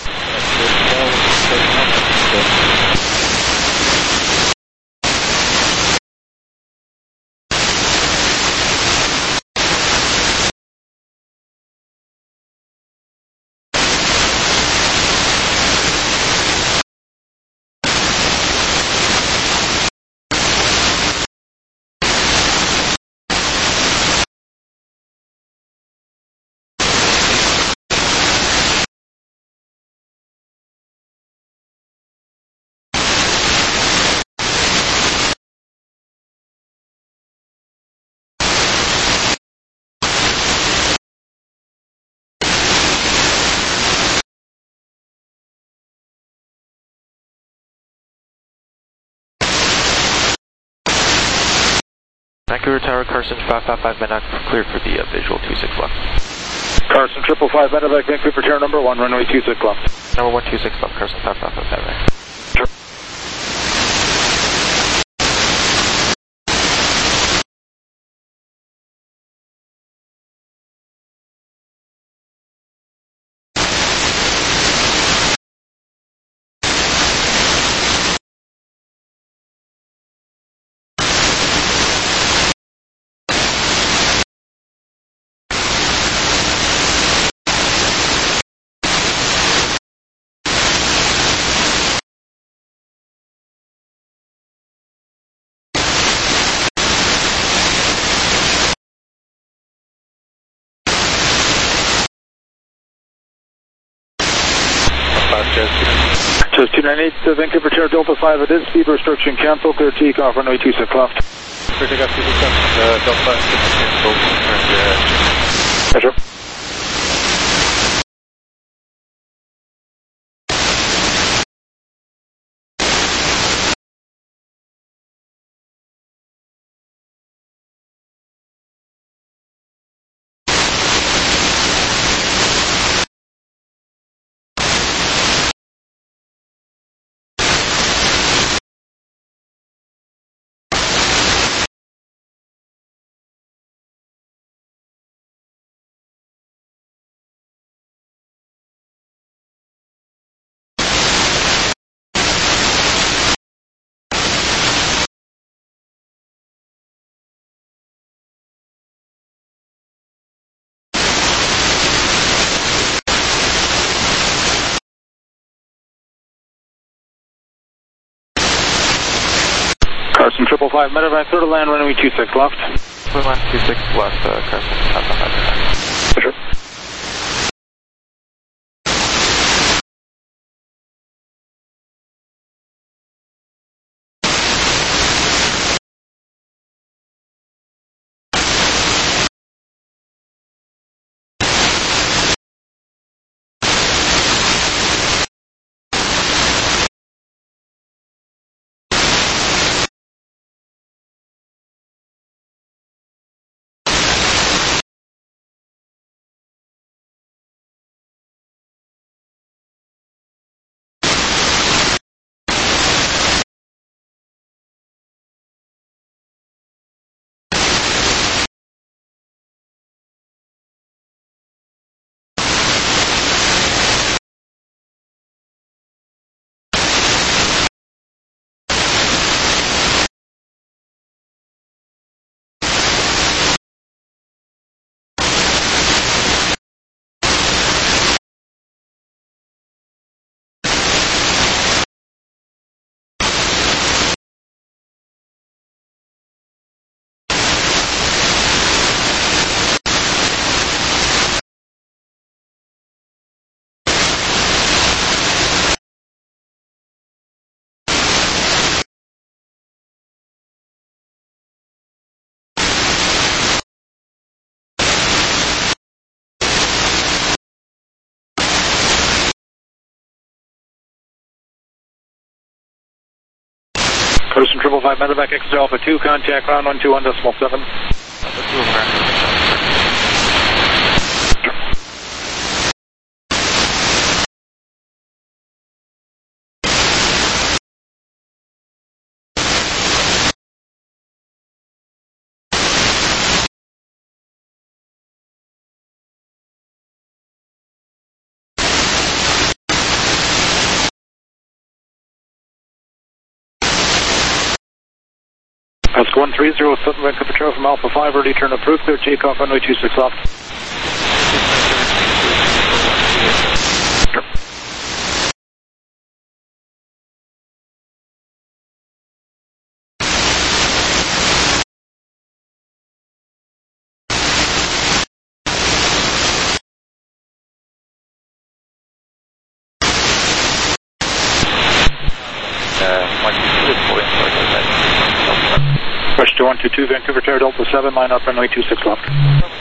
Vancouver Tower, Carson five five five medevac, cleared for the uh, visual two six left. Carson triple five medevac, Vancouver Tower number one, runway two six left. Number one two six left, Carson five five five medevac. Says two nine eight, uh, Vancouver Tower Delta five, it is speed restriction cancel, clear takeoff, runway two six left. Clear takeoff, two six left, uh, Delta five, cancel, turn to uh, Roger. Carson triple five, medevac, clear to land, runway two six left. Clear land, two six left, uh, Carson, Alpha five. Sure. Carson triple five, medevac, exit Alpha two, contact ground one two one decimal seven. Oscar one three zero seven, Vancouver Tower from Alpha five, ready turn approved, clear takeoff, runway two six left. Rush to one two two, Vancouver Tower Delta seven, line up runway two six left.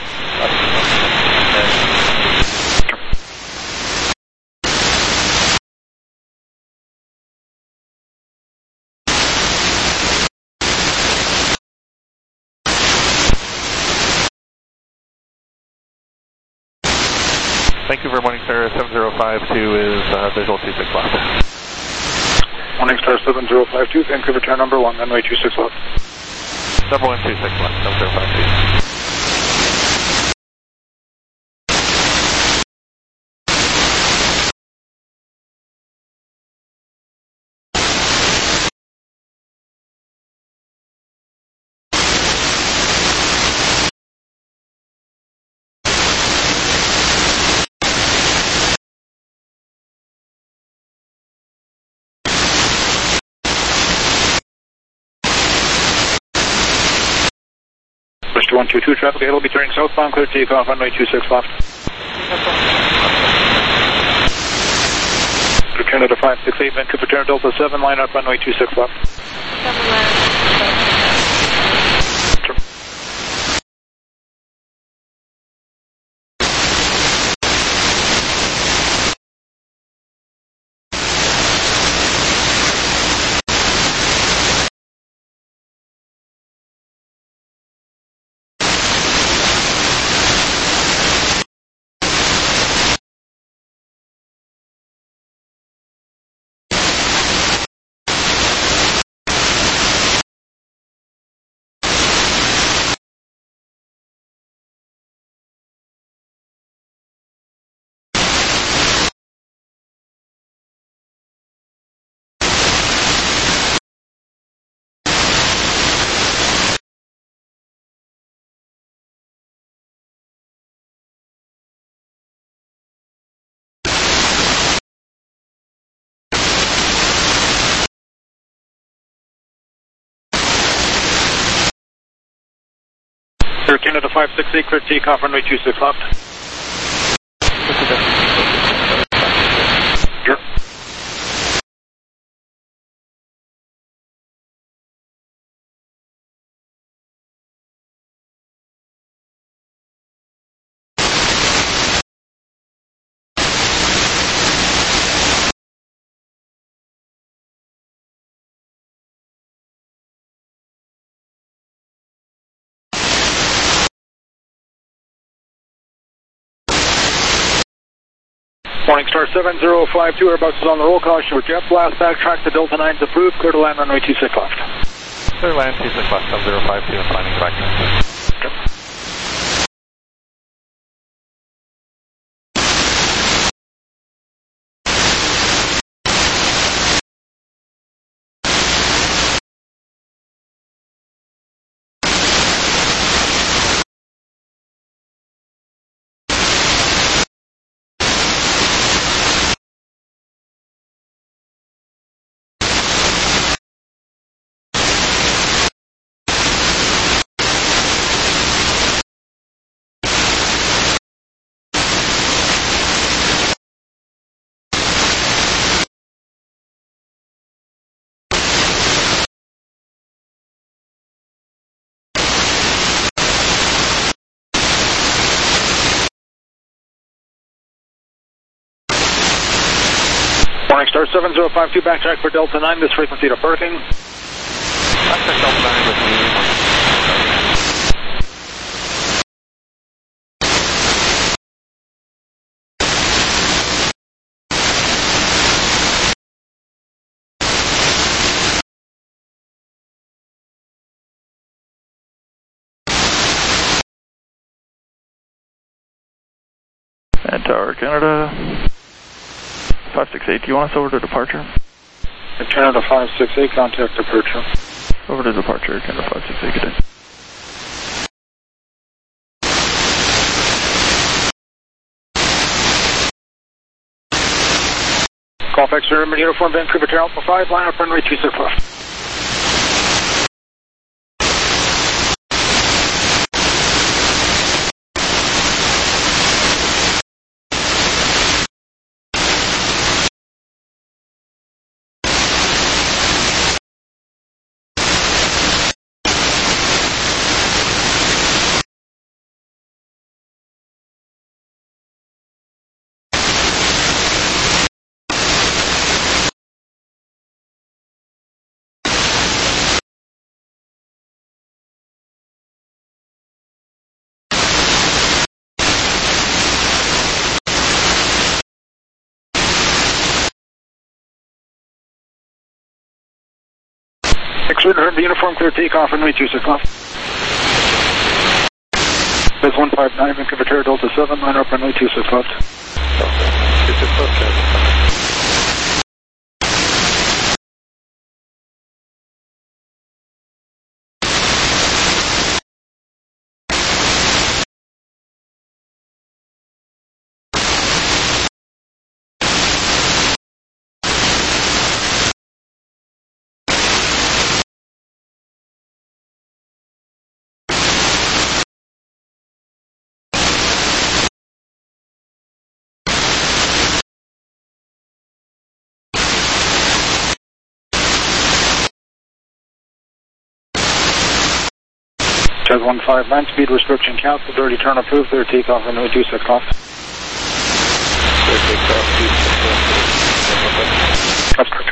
Vancouver Morning Star seven zero five two is uh, visual two six left. Morning Star seven zero five two, Vancouver Tower number one, runway two six left. Number one two six left, seven zero five two. one two two, traffic ahead will be turning southbound, clear takeoff, runway two six left. Canada five six eight, Vancouver Turn Delta seven, line up runway two six left. seven land. Air Canada five six eight, clear takeoff, runway two six left. Sure. Morningstar seven zero five two, Airbus is on the roll call. Short jet blast, backtrack to Delta nine's approved. Clear to land runway two six left. Clear land two six left, seven zero five two, and finding back. Okay. Morningstar seven zero five two, backtrack for Delta nine, this frequency to parking. Backtrack Delta nine with me. And Tower Canada five six eight, do you want us over to departure? Canada five six eight, contact departure. Over to departure, Canada five six eight, good day. Colfax German Uniform, Vancouver Tower Alpha five, line up runway two six left. Extruder, the uniform, clear takeoff, runway two six left. Biz one five nine, Vancouver Tower Delta seven, line up runway two six left. two six left, Chez one five nine, speed restriction cancelled, dirty turn approved, clear takeoff runway two six left. Clear takeoff, two six left. That's correct.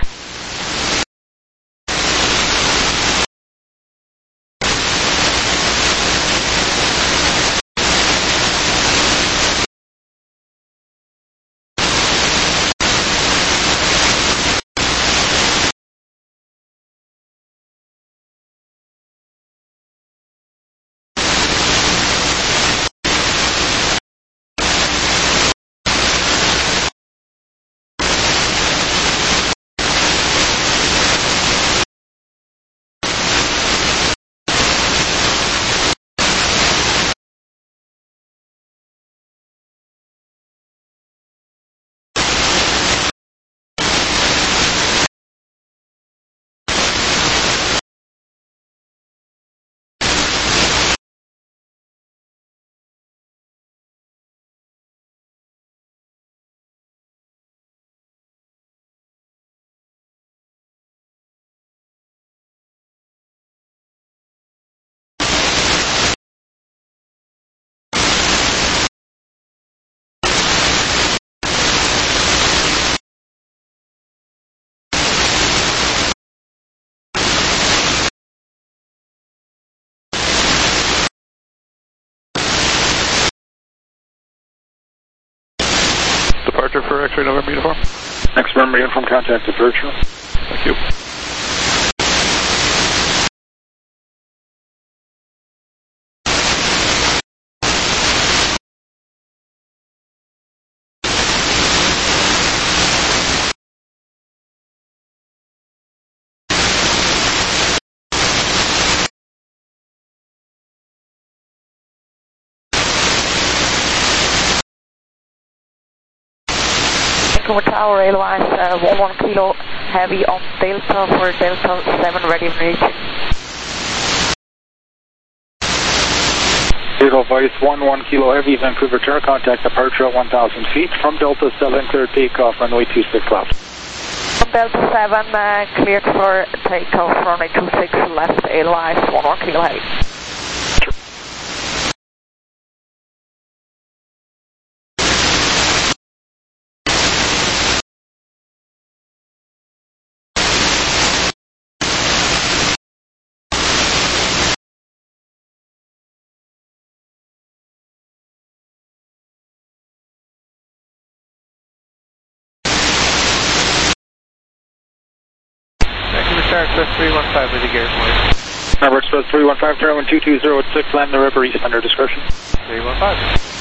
Departure for X-ray November uniform. Next November uniform, contact departure. Thank you. Vancouver Tower, Airlines uh, one one kilo heavy on Delta for Delta seven ready for reaching. Edelweiss one one kilo heavy, Vancouver Tower, contact departure at one thousand feet from Delta seven, clear takeoff, runway two six left. From Delta seven, uh, cleared for takeoff, runway two six left, Airlines one one kilo heavy. Express three one five with the gear for Number Express three one five, Tower one two two zero six, land the river east under discretion. three one five.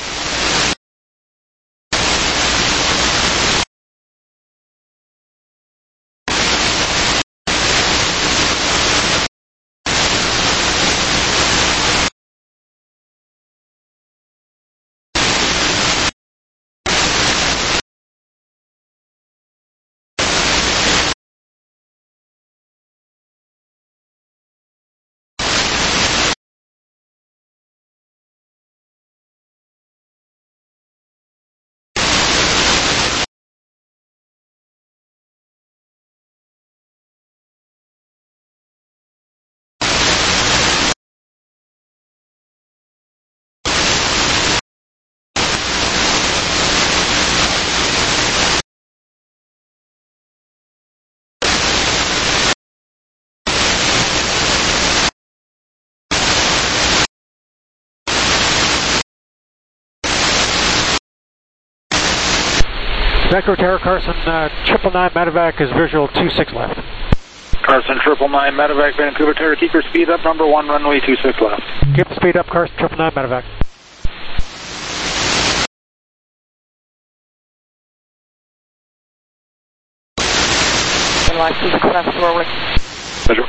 Vancouver Tower, Carson, uh, triple nine medevac is visual two six left. Carson, triple nine medevac, Vancouver Tower, keep your speed up, number one, runway two six left. Keep the speed up, Carson, triple nine medevac. Airlines two six left, rolling. Visual.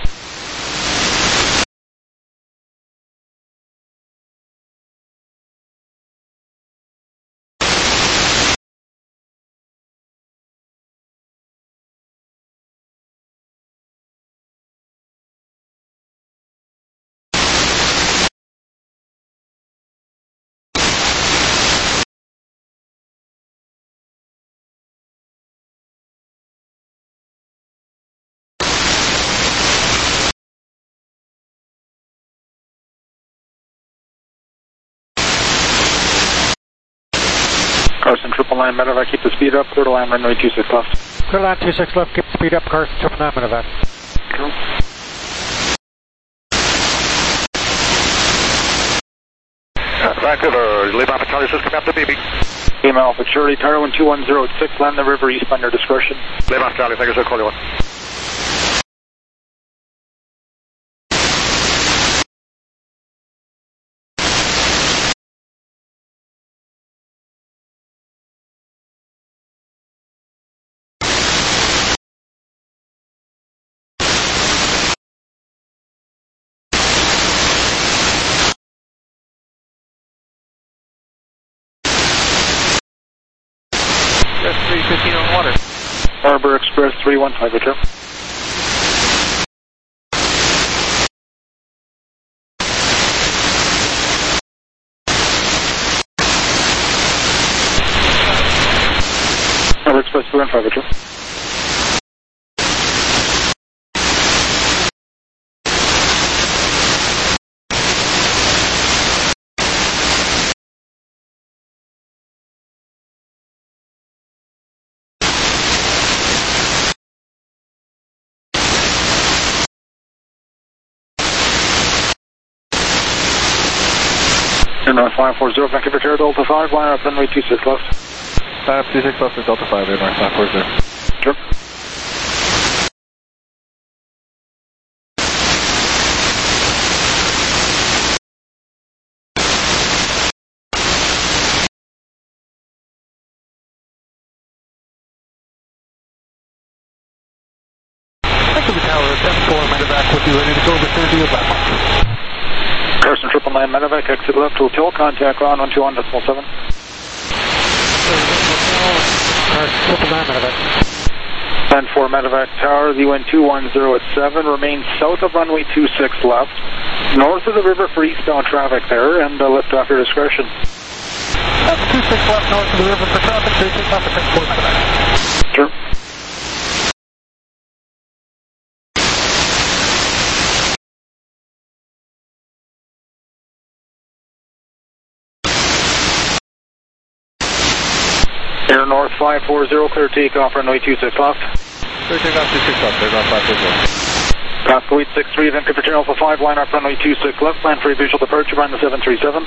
Carson triple nine medevac, keep the speed up, clear to land runway two six left. Clear land two six left, keep the speed up, Carson triple nine medevac. Cool. Vancouver, Lima Alpha Charlie System after B B. Lima Alpha Charlie, Tower one two one zero at six, land the river east under discretion. Lima Alpha Charlie, thank you sir, call you one. three fifteen on water. Harbor Express three one five, Victor. Harbor Express three one five, Victor. North five four zero, Vancouver Tower, Delta five, line up runway two six left. Line up two six left is Delta five, Air North five four zero. Sure. Vancouver Tower, seven four medevac would be ready to go, return to your platform. Carson triple nine medevac, exit left hotel, contact ground one two one decimal seven. Carson triple nine medevac. ten four medevac tower, the U N two one zero at seven, remain south of runway two six left, north of the river for eastbound traffic there, and uh, lift off your discretion. That's two six left, north of the river for traffic, three six left, ten four medevac. Sure. Air North five four zero, clear takeoff, runway two six left. Clear takeoff two six left, Air North five four zero. Pasco eight six three, Vancouver Tower Alpha five, line up runway two six left, plan for a visual departure behind the seven three seven.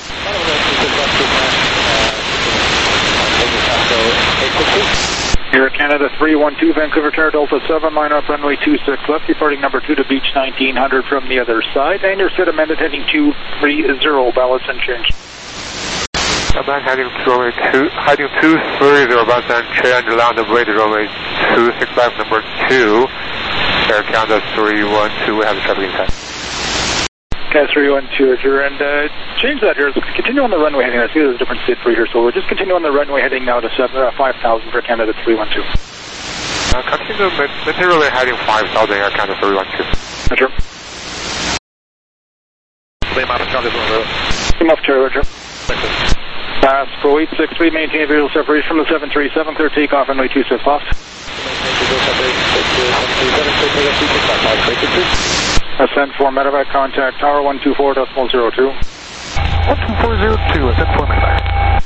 Air Canada three one two, Vancouver Tower Delta seven, line up runway two six left, departing number two to beach nineteen hundred from the other side, and your set amended heading two three zero, balance and change. Command heading runway two, heading two three zero, balance and change, land of weight runway two six five, number two, Air Canada three one two, we have the traffic inside. Okay, three one two, Roger, and uh, change that here, continue on the runway heading, I see there's a different state for you here, so we'll just continue on the runway heading now to seven, uh, five thousand for Canada three one two. Uh, continue maintain runway heading five thousand, Air Canada three one two. Roger. Lima Alpha Charlie, Lima Alpha Charlie, Roger. Pasco eight six three, maintain visual separation from the seven three seven, clear takeoff runway two six left. Ascend four medevac, contact tower one two four decimal zero two. one two four zero two, ascend four medevac.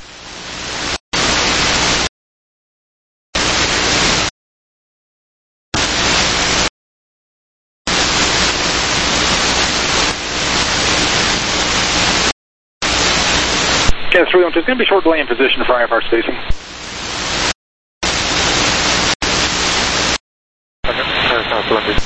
Okay, three one two, it's going to be short delay in position for I F R spacing. Okay, that sounds splendid.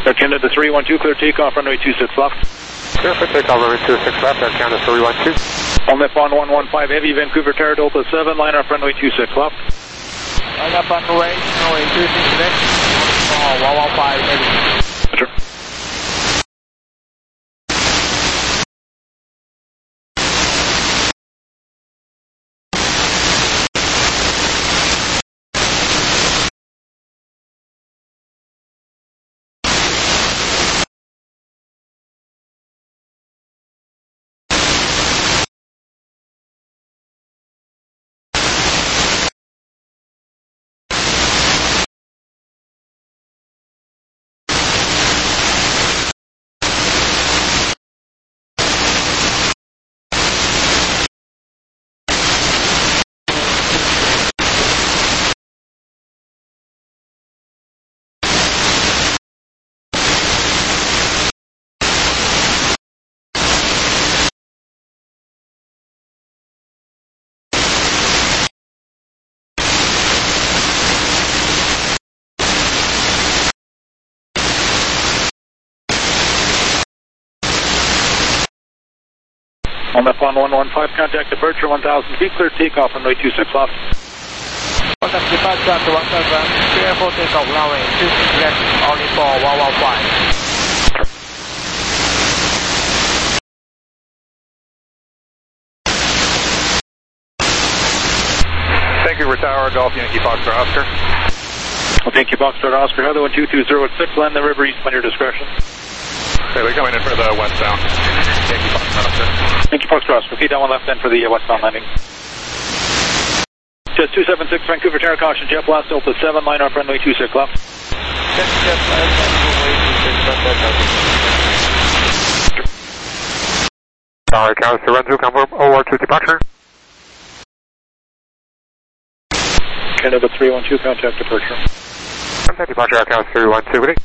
Air Canada three one two, clear takeoff, runway two six left. Clear for takeoff, runway two six left, Air Canada three one two. On left on one one five heavy, Vancouver Tower Delta seven, line up runway two six left. Line up runway, runway two six left, one one five heavy. Roger. On left on one one five, contact departure one thousand feet, clear takeoff, runway two six left. Contact departure to one thousand, clear for takeoff, runway two six left, only for one one five. Thank you, Tower, Golf Yankee Foxtrot Oscar. Well, thank you, Foxtrot Oscar. Heather one two two zero six, land the river east on your discretion. Okay, we're coming in for the westbound. Thank you, Foxtrot Oscar. Thank you, Foxtrot Oscar. Feet down one left end for the uh, westbound landing. Just two seven six, Vancouver Tower, caution, jet blast, Delta seven, line up runway two six left. Jet jet blast, runway two six left. Tower, Canada one two, confirm over to departure. Canada three one two, contact departure. Contact departure, Air Canada three one two, ready?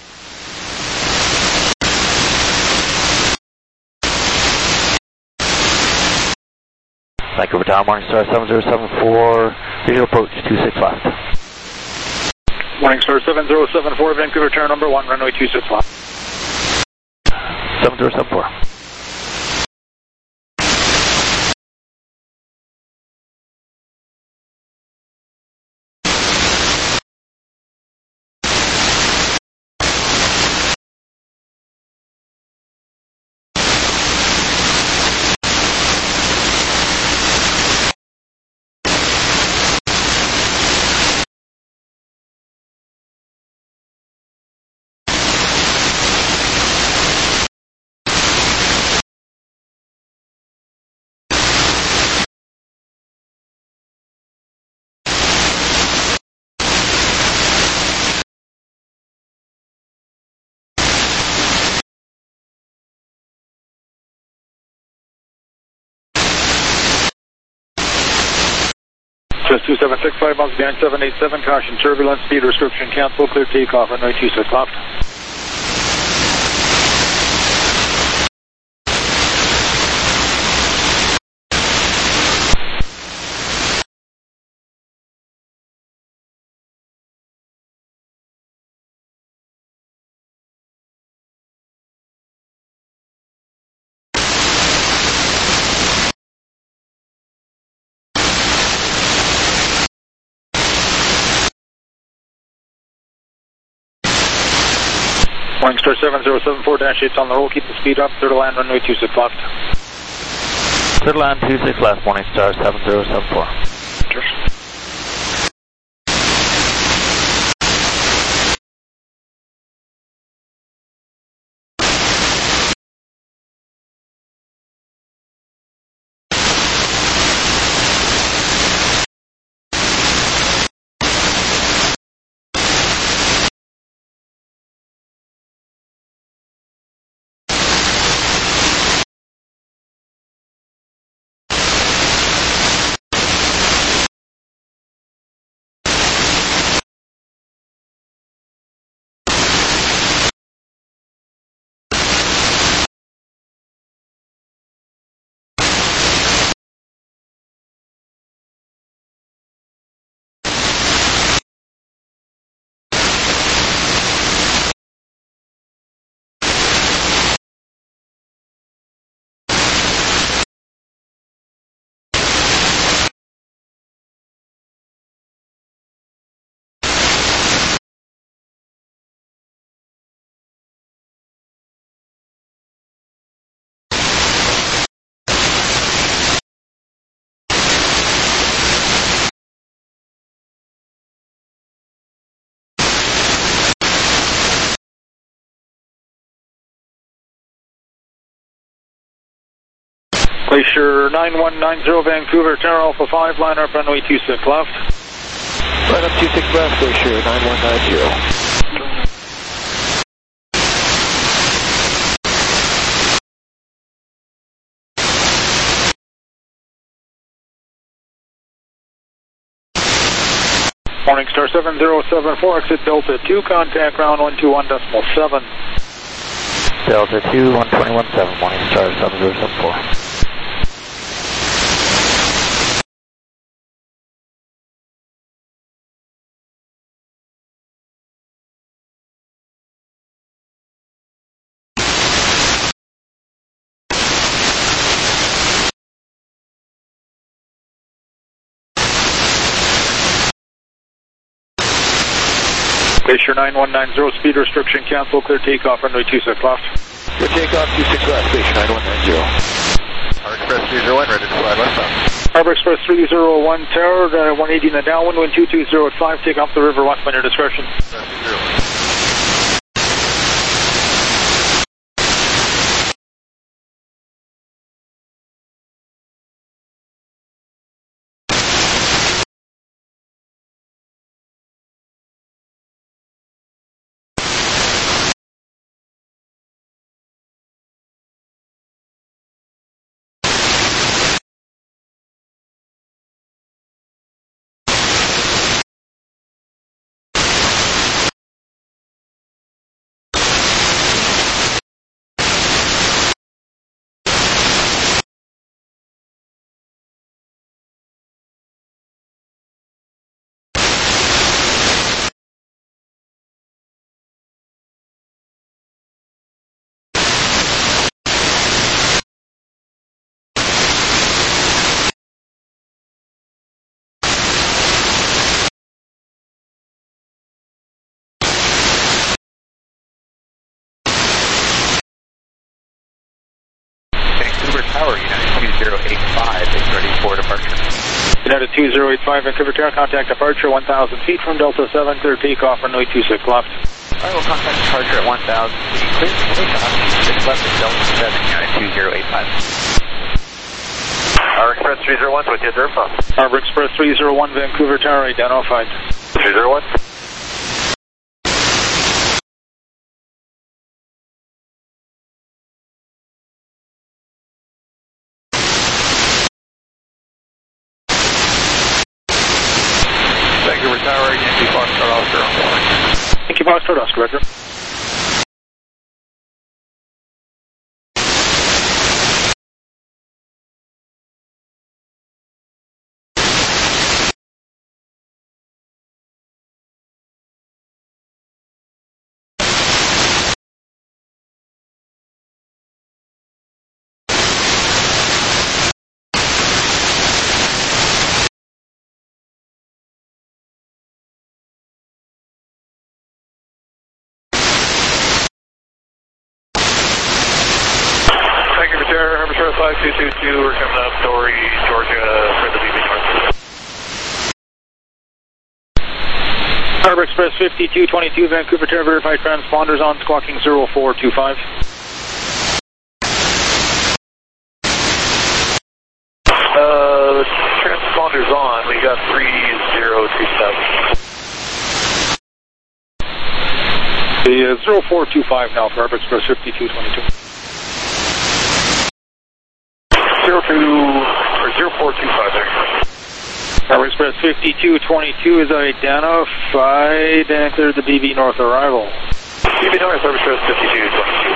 Vancouver Tower, Morningstar seven zero seven four, visual approach two six left. Morningstar seven zero seven four, Vancouver Tower number one, runway two six left. seven zero seven four. Just two seven six, five miles behind seven eight seven, caution, turbulence, speed restriction cancel, clear takeoff, runway two six left. Morningstar seven zero seven four, dash eight's on the roll, keep the speed up, clear to land, runway two six left. Clear to land two six left, Morningstar seven zero seven four. Cheers. Glacier nine one nine zero Vancouver Tower Alpha five, line up runway two six left. Line up two six left, Glacier nine one nine zero. Morningstar seven zero seven four, exit Delta two, contact ground one two one decimal seven. Delta two, one twenty-one point seven, Morningstar seven zero seven four. Glacier nine one nine zero, speed restriction cancel, clear takeoff, runway two six left. Clear takeoff, two six left, Glacier nine one nine zero. Harbor Express three zero one, ready to fly westbound. Harbor Express three zero one, tower, uh, one eighty in the downwind, wind two two zero at five, take off the river, watch by your discretion. Tower, United two zero eight five, is ready for departure. United two zero eight five, Vancouver Tower, contact departure one thousand feet from Delta seven, clear takeoff, runway two six left. I will contact departure at one thousand feet, clear takeoff, six left at Delta seven, United two zero eight five. Harbor Express three zero one, with you, Zerpa. Harbor Express three zero one, Vancouver Tower, identified. three zero one. Tower, Yankee Foxtrot Oscar on board. Yankee Foxtrot Oscar, roger. five two two two, we're coming up Dory, Georgia, for the B B North. Harbor Express fifty-two twenty-two, Vancouver Tower, verified transponders on, squawking zero four two five. Uh, transponders on, we got three zero two seven. The uh, zero four two five now for Harbor Express fifty-two twenty-two. zero two, or zero four two five there. Harbor Express fifty-two twenty-two is identified and cleared the B B North arrival. B B North, Harbor Express fifty-two twenty-two.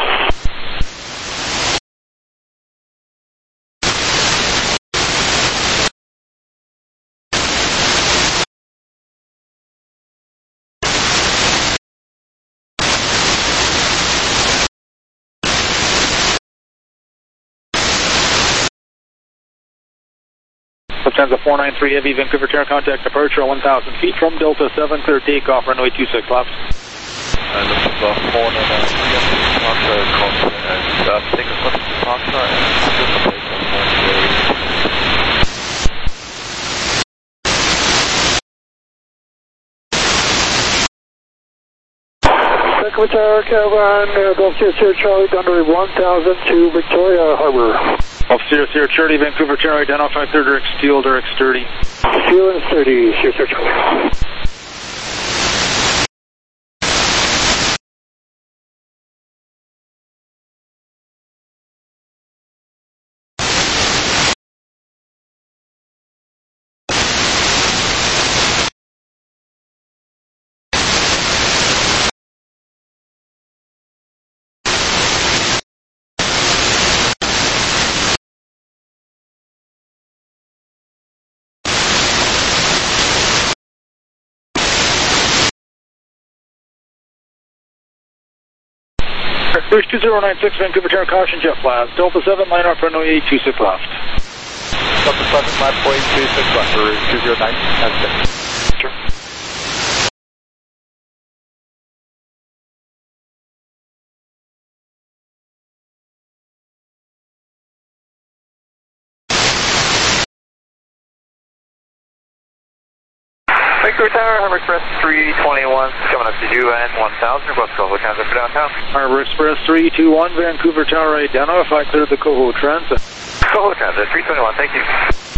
Lufthansa four nine three Heavy, Vancouver Tower, contact departure one thousand feet from Delta seven, clear takeoff, runway two six left. And Lufthansa four nine three Heavy, departure, contact, and uh, take a foot departure and Vancouver Tower, Caravan, uh, Gulf Sierra Charlie, Thunder one thousand to Victoria Harbor. Off Sierra Sierra Charlie, Vancouver Tower, identify third direct steel, direct thirty. Steel and thirty, Sierra Sierra Charlie. Bridge two zero nine six, Vancouver Tower, caution jet blast. Delta seven, line off runway eight two six left. Delta seven, left point two six left for two zero nine six. Sure. Vancouver Tower, Harbor Express three twenty-one, coming up to U N one thousand, request Coho Transit for downtown. Harbor Express three two one, Vancouver Tower, identify clear the Coho Transit. Coho Transit, three twenty-one, thank you.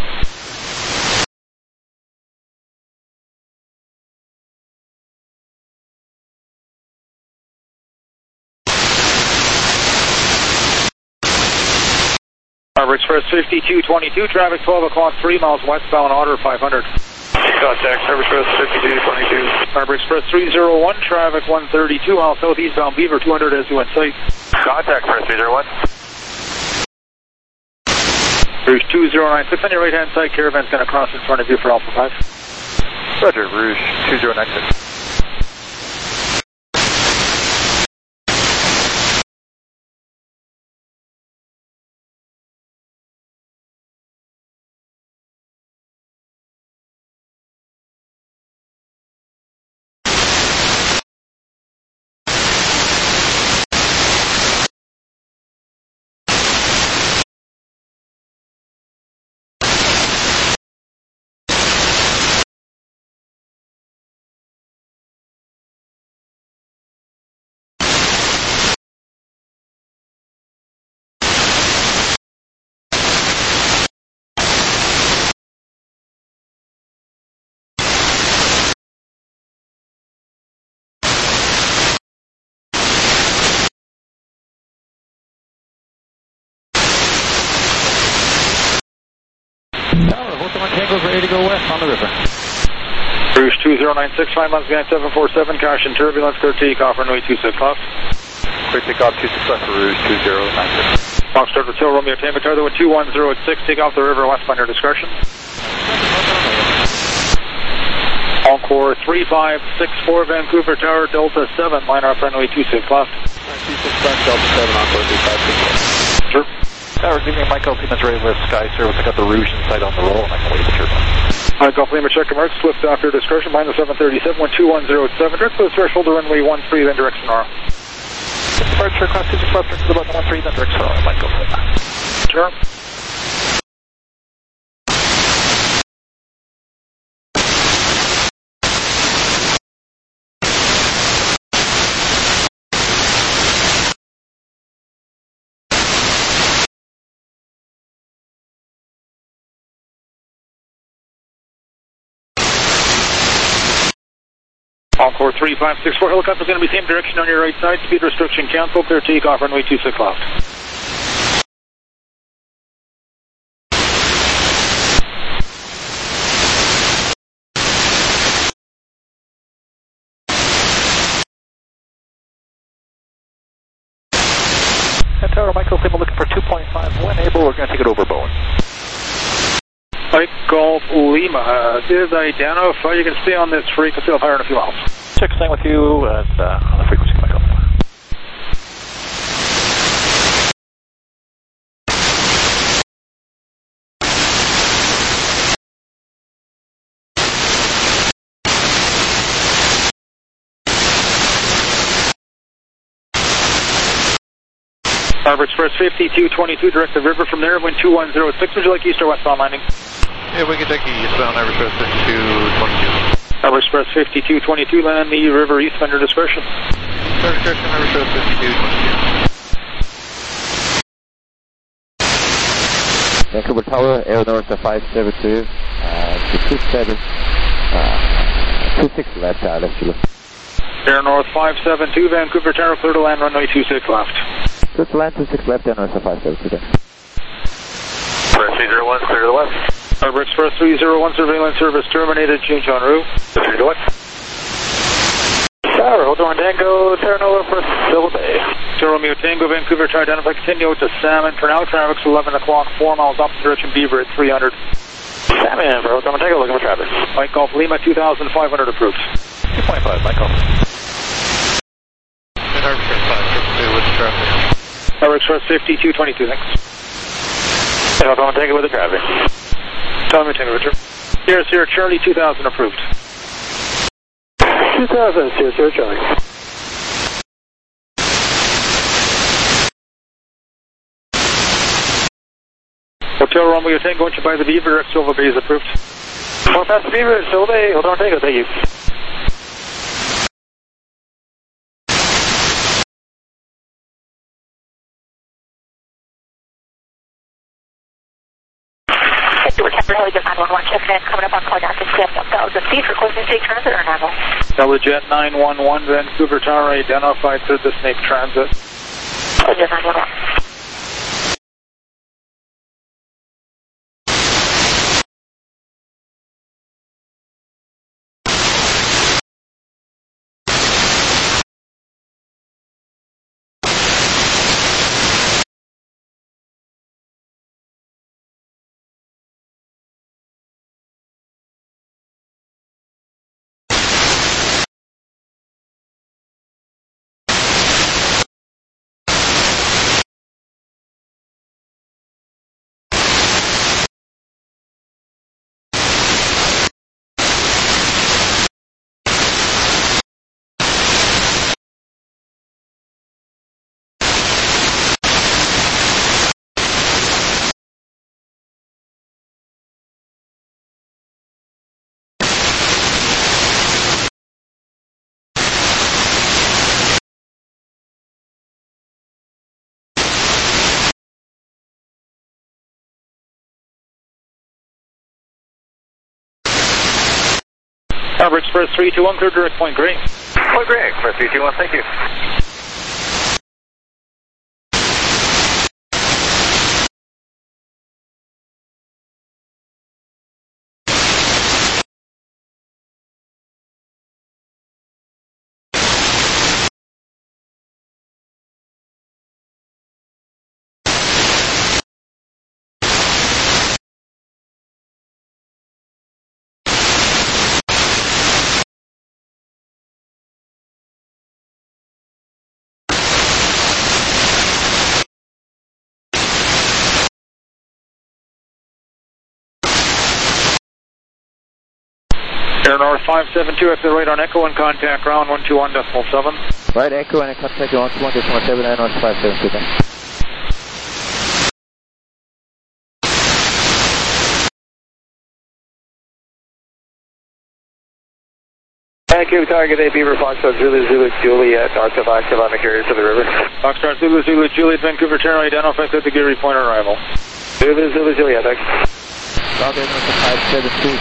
Harbor Express fifty-two twenty-two, traffic twelve o'clock, three miles westbound, Otter five hundred. Contact Harbor Express fifty-two twenty-two. Harbor Express three zero one, traffic one thirty-two, miles southeastbound, Beaver two hundred as you in sight. Contact for three zero one. Rouge two zero nine six on your right hand side, Caravan's going to cross in front of you for Alpha five. Roger, Rouge two zero nine six. Tower, Hotel Tango's ready to go west on the river. Rouge two zero nine six, five months behind seven four seven, caution turbulence, clear takeoff, runway two six left. Clear takeoff two six left for Rouge two zero nine six. Foxtrot Hotel, Romeo Tango Tower, one two one zero six, take off the river westbound your discretion. Encore three five six four, Vancouver Tower, Delta seven, line off runway two six left. two six left, Delta seven, Encore three five six four. Sure. Tower, give me Mike Alpinas ready with Sky Service. I got the Rouge inside on the roll, and I can wait at your time. Mike Alpinas, check your marks, swift off your discretion, minus seven thirty-seven, one two one zero seven, direct to the threshold to runway one three, then direct Sonora. Departure, cross two six left, direct to the button one three, then direct Sonora, Mike Alpinas. Sure. Encore three five six four, helicopter going to be same direction on your right side, speed restriction cancel, clear takeoff, runway two six left. And Tower, Mike Alpinas looking for two point five, when able, we're going to take it over Bowen. Mike Golf Lima uh, is identified. You can stay on this frequency. I'll fire in a few miles. Check staying with you and, uh, on the frequency, Mike Golf Lima. Harbor Express fifty-two twenty-two, direct the river from there, wind two one zero six. Would you like east or westbound landing? Yeah, we can take the eastbound Harbor Express fifty-two twenty-two. Harbor Express fifty-two twenty-two, land the river east under discretion. Start discretion, Harbor Express fifty-two twenty-two. Vancouver Tower, Air North five seven two, uh, to two seven, uh, two six left, uh, left kilo. Air North five seven two, Vancouver Tower, clear to land runway two six left. Clear to land two six left, Air North five seven two. Express three zero one, clear to the west. Harbor Express three zero one, surveillance service terminated, change en route. three to west. Tower, hold on, Tango, Terra Nova for Silver Bay. Sierra Romeo Tango, Vancouver Tower, identify, continue to Salmon. For now, traffic's eleven o'clock, four miles opposite direction, Beaver at three hundred. Salmon for Hotel Tango, looking for traffic. Mike Golf Lima, two thousand five hundred approved. two point five, Mike Golf. And Harbor Express five six two with the traffic. Harbor Express fifty-two twenty-two, thanks. And Hotel Tango with the traffic. Tommy Tango, Richard. Sierra Sierra Charlie, two thousand approved. two thousand, Sierra Sierra Charlie. Hotel Romeo Tango, once you by the Beaver, Silver Bay is approved. Four past the Beaver, Silver Bay, hold on, Tango, thank you. We're temporarily just nine one one checking in, coming up on call down to seven thousand feet for closing state transit or Naval. Tower Jet nine one one, Vancouver Tower, identified through the Snake Transit. Jet nine one one. Harbor Express three two one, clear direct Point Grey. Point Grey, Express three two one, thank you. Air North five seven two, exit right on Echo and contact ground one two one decimal seven. Right, Echo and contact one two one decimal seven, Air North five seven two, thanks. Vancouver target A, Beaver, Foxtrot, Zulu, Zulu, Juliet, north of active on the carrier to the river. Foxtrot, Zulu, Zulu, Juliet, Vancouver Tower, identified at the Geary Point arrival. Zulu, Zulu, Juliet, thanks. Route Air North five seven two.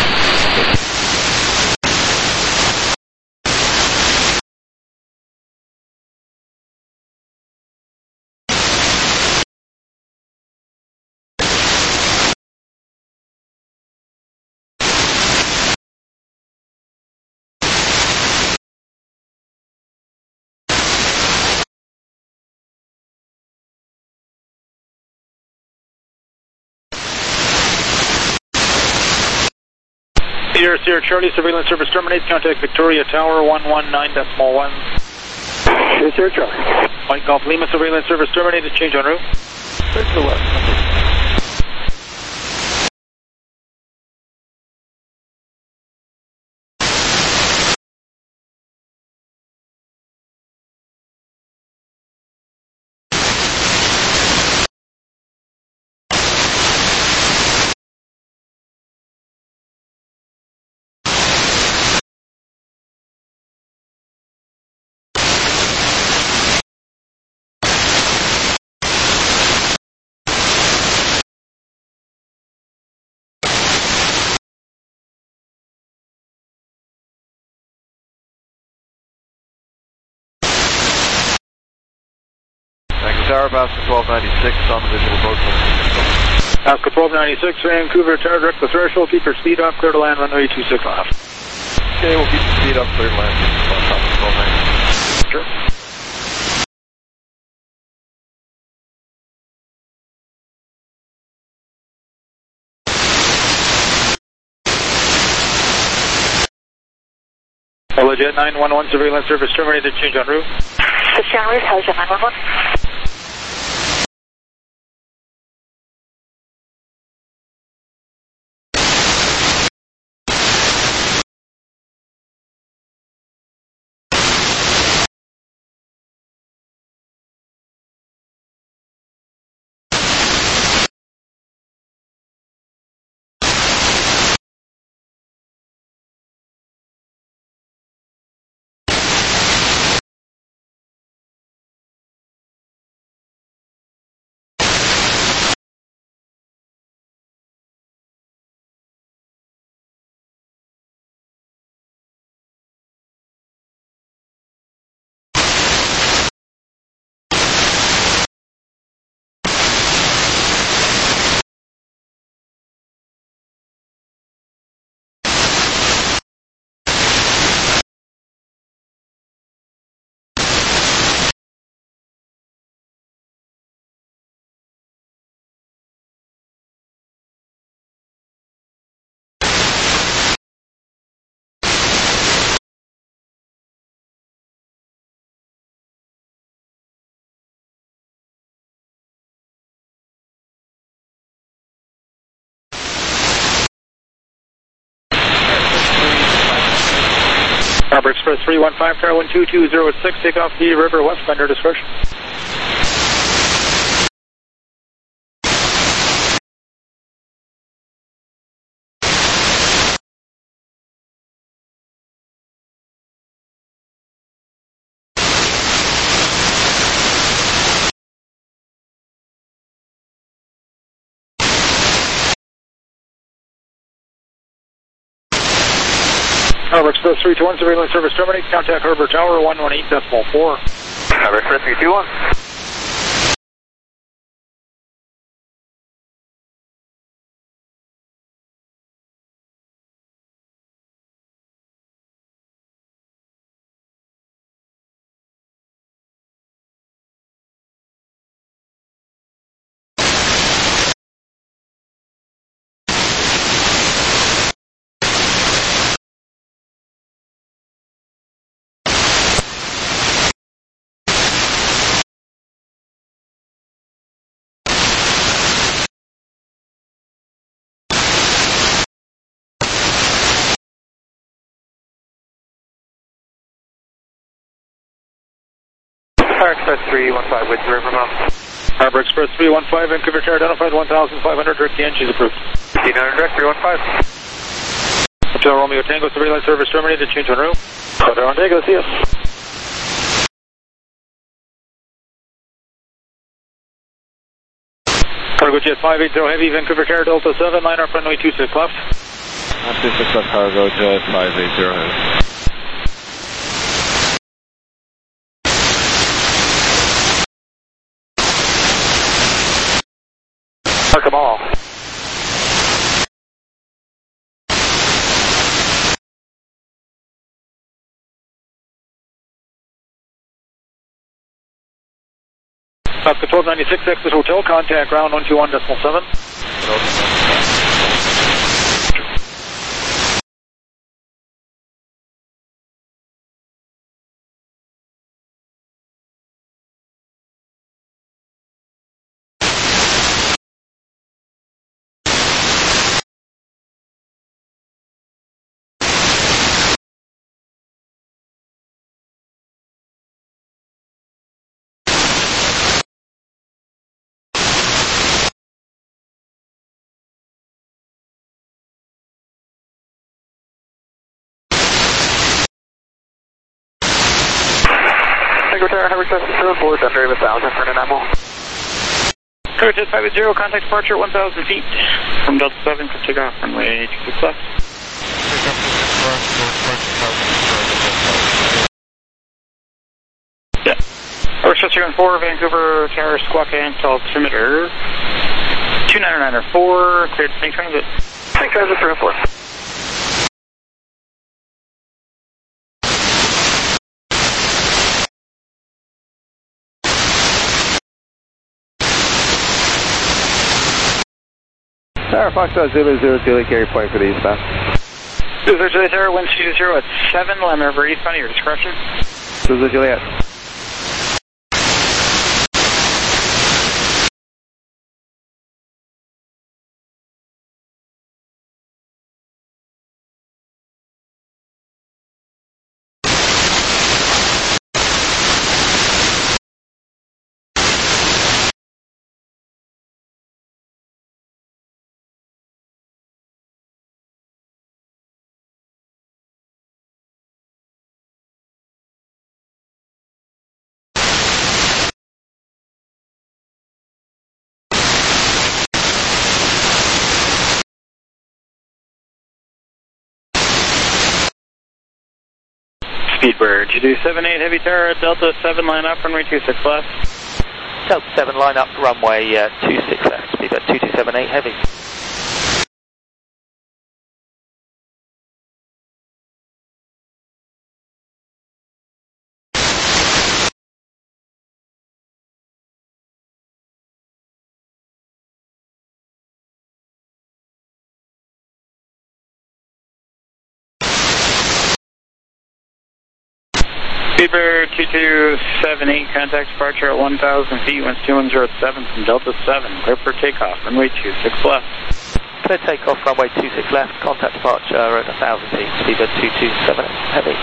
Sierra Sierra Charlie, surveillance service terminates, contact Victoria Tower one one nine decimal one. Sierra Sierra Charlie. Mike Golf Lima, surveillance service terminated, change en route. Clear to the west. Tower, Vasco twelve ninety-six on the visual approach. Vasco twelve ninety-six, Vancouver Tower, direct the threshold, keep your speed up, clear to land, runway two six left. Okay, we'll keep the speed up, clear to land. twelve ninety-six. Sure. Jet nine one one, surveillance service terminated, change en route. This is General Jet nine one one. Harbor Express three one five, Tower one two two zero six, take off the river west by your discretion. Harbor Express three two one, surveillance service terminate, contact Harbor Tower one one eight decimal four. Harbor Express three two one. Harbor Express three one five with River Mountain. Harbor Express three one five, Vancouver Tower identified one thousand five hundred, direct the entries approved. fifteen hundred direct, three one five. Hotel Romeo Tango, surveillance service terminated, change en route. Hotel Tango, see us. Cargo Jet five eighty Heavy, Vancouver Tower Delta seven, line up runway two six left. two six left, Cargo Jet five eighty Heavy. Mark them all. Oscar twelve ninety-six, exit hotel, contact ground one two one decimal seven. Secretary, Harbor Express zero four, under one thousand for an ammo. Cargo Jet five eighty, contact departure at one thousand feet from Delta seven, for takeoff runway two six left. Yeah. Harbor Express three one four, Vancouver Tower, squawk and altimeter two nine nine four, cleared to Snake Transit. Snake Transit three one four. Tower Foxtrot Zulu Zulu Zulu, carry point for the eastbound. Zulu Juliet Tower, wind two zero at seven, Lime River eastbound at your discretion. Zulu Juliet. Speedbird two two seven eight, Heavy Tower, Delta seven, line up, runway two six left. Delta seven, line up, runway uh, two six left, Speedbird two two seven eight, Heavy. Speedbird two two seven eight, contact departure at one thousand feet, winds two one zero at seven from Delta seven, clear for takeoff, runway two six left. Clear takeoff, runway two six left, contact departure at one thousand feet, Speedbird two two seven eight, Heavy.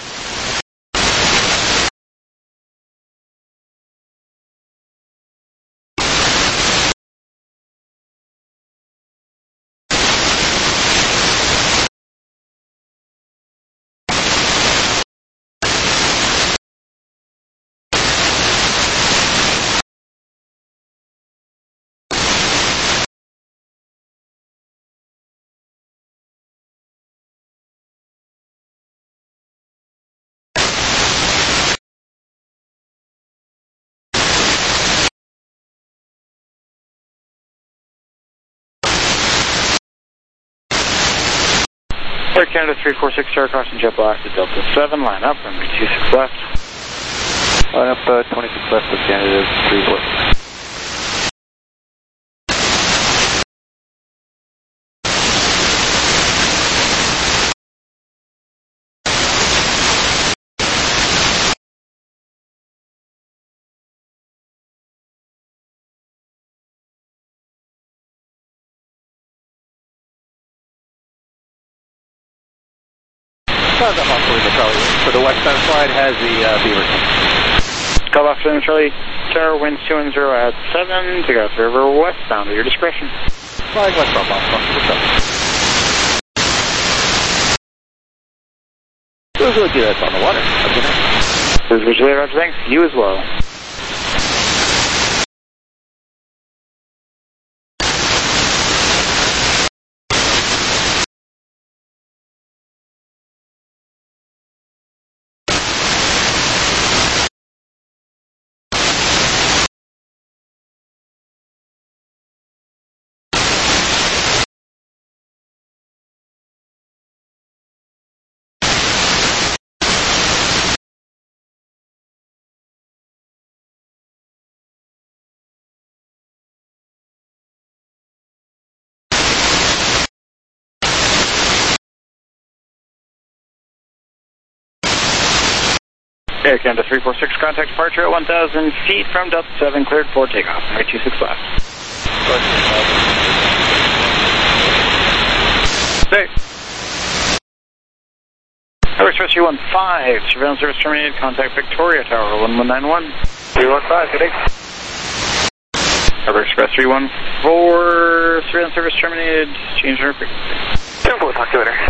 Air Canada three four six, Tower crossing JetBlue to Delta seven, line up, runway two six left. Line up uh, twenty-six left of Canada three four. For the westbound slide has the uh, Beaver King. Call off seven Charlie Tower, winds two one zero at seven, take off river westbound at your discretion. Flying westbound, boss. Those are good on the water. Those are good, Roger, thanks. You as well. Air Canada three four six, contact departure at one thousand feet from Delta seven, cleared for takeoff, runway two six left. Stay. Air Express three one five, surveillance service terminated, contact Victoria Tower, one one nine one. three one five, good day. Air Express three one four, surveillance service terminated, change our frequency. ten four, talk to you later.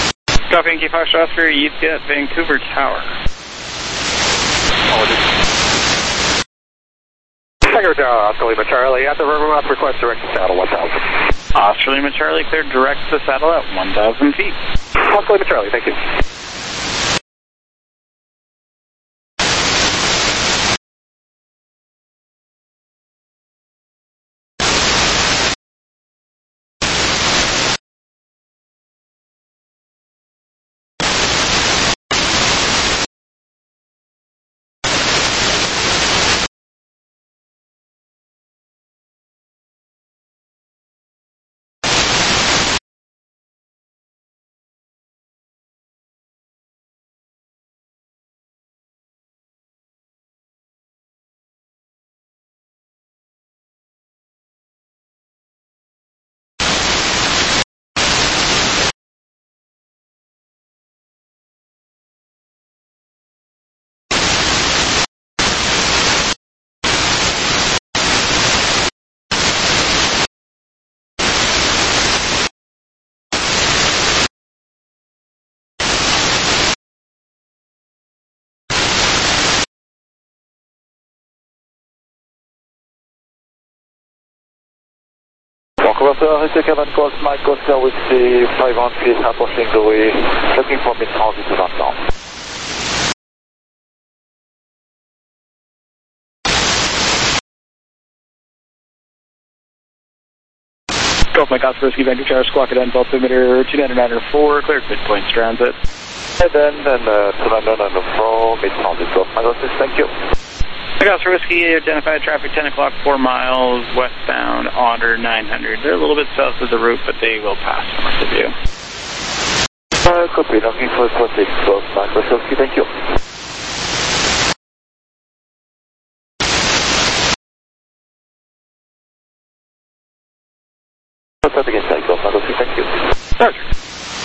Copy, Yankee Foxtrot, Oscar, you've got Vancouver Tower. Oh, Tiger Tower, Oscar Lima Charlie, at the river mouth, request direct to saddle one thousand. Oscar Lima Charlie, cleared direct to saddle at one thousand feet. Oscar Lima Charlie, thank you. Walker, Hotel Kevin Golf, Mike Oscar with the five one feet, approaching the way, looking for mid-transit to downtown. Golf Mike Oscar, Whiskey Vancouver Tower, Squawk at N, altimeter two nine nine four, cleared midpoint transit. And then, then uh, two nine nine four, mid-transit, Golf Mike Oscar, thank you. Mike Oscar Whiskey, identified traffic ten o'clock, four miles, westbound, Otter nine hundred. They're a little bit south of the route, but they will pass north of you. Uh, copy, looking for traffic, Golf Mike Oscar, thank you. Traffic inside, Golf Mike Oscar, thank you. Roger.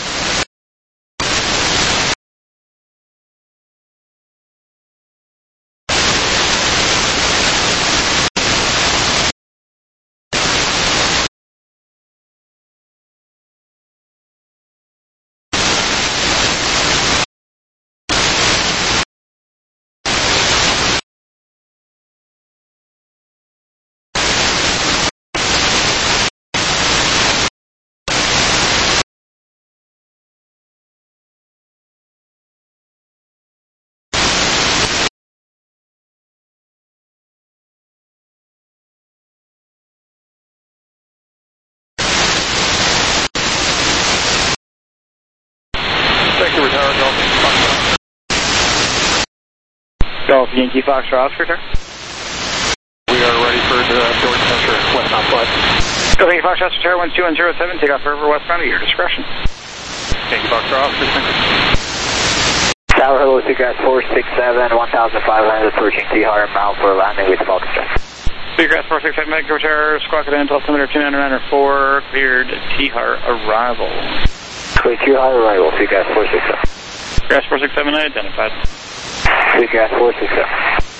Golf Yankee Foxtrot, Oscar, sir. We are ready for the George Center, westbound flight. Golf Yankee Foxtrot, Oscar, one two one zero seven, take off river westbound at your discretion. Yankee Foxtrot, Oscar, thank you. Tower, hello, Seagrass four six seven, one thousand five hundred, approaching T-Har, mount for landing with Foxtrot. Seagrass four six seven, Vancouver Tower, Squawk at N, altimeter two nine nine four, cleared T-Har arrival. Clear T-Har arrival, Seagrass four six seven. Seagrass four six seven, identified. Seagrass four six seven.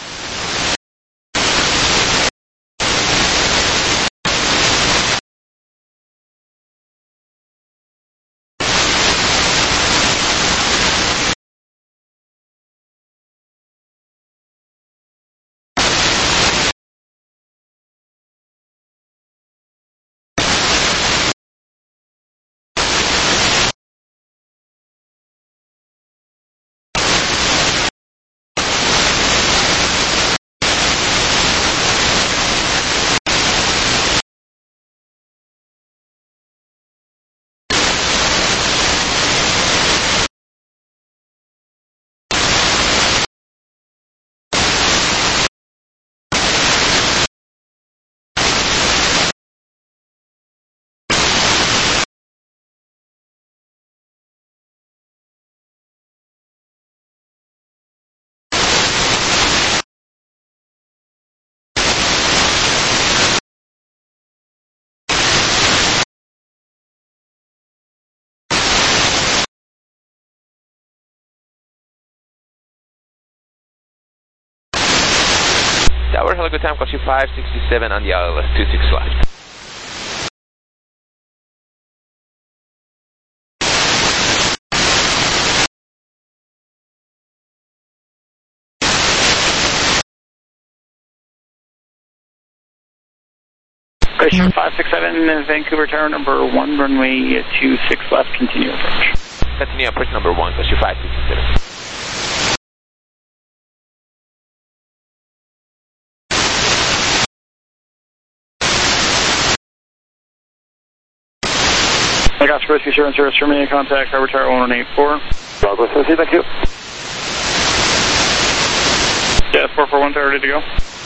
Tower, hello, good time, got you five sixty-seven on the hour, two six left. Glacier five six seven, Vancouver Tower number one, runway two six left, continue approach. Continue approach number one, Glacier five six seven. I got Sikorsky Service Service terminated, contact Harbor Tower one one eight four. Douglas, thank you. Yeah, four four one Tower, ready to go.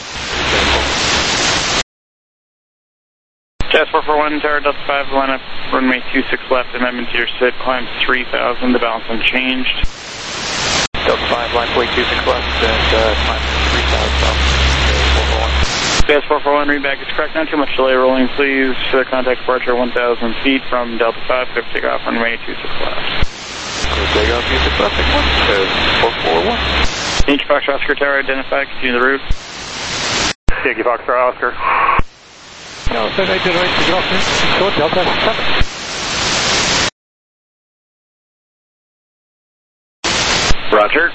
Jazz four four one Tower, Delta five, line up, runway two six left, amendment to your S I D, climb three thousand, the balance unchanged. Delta five, line point two six left, and uh, climb three thousand, four four one. Jazz four four one, read back is correct, not too much delay rolling, please. Uh, contact departure one thousand feet from Delta five, clear for takeoff, runway two six left. Clear takeoff, two six left, one, four four one. Yankee Foxtrot Oscar Tower, identified, continue the route. Yankee Foxtrot Oscar. No, so I did right to go off short Delta seven. Roger.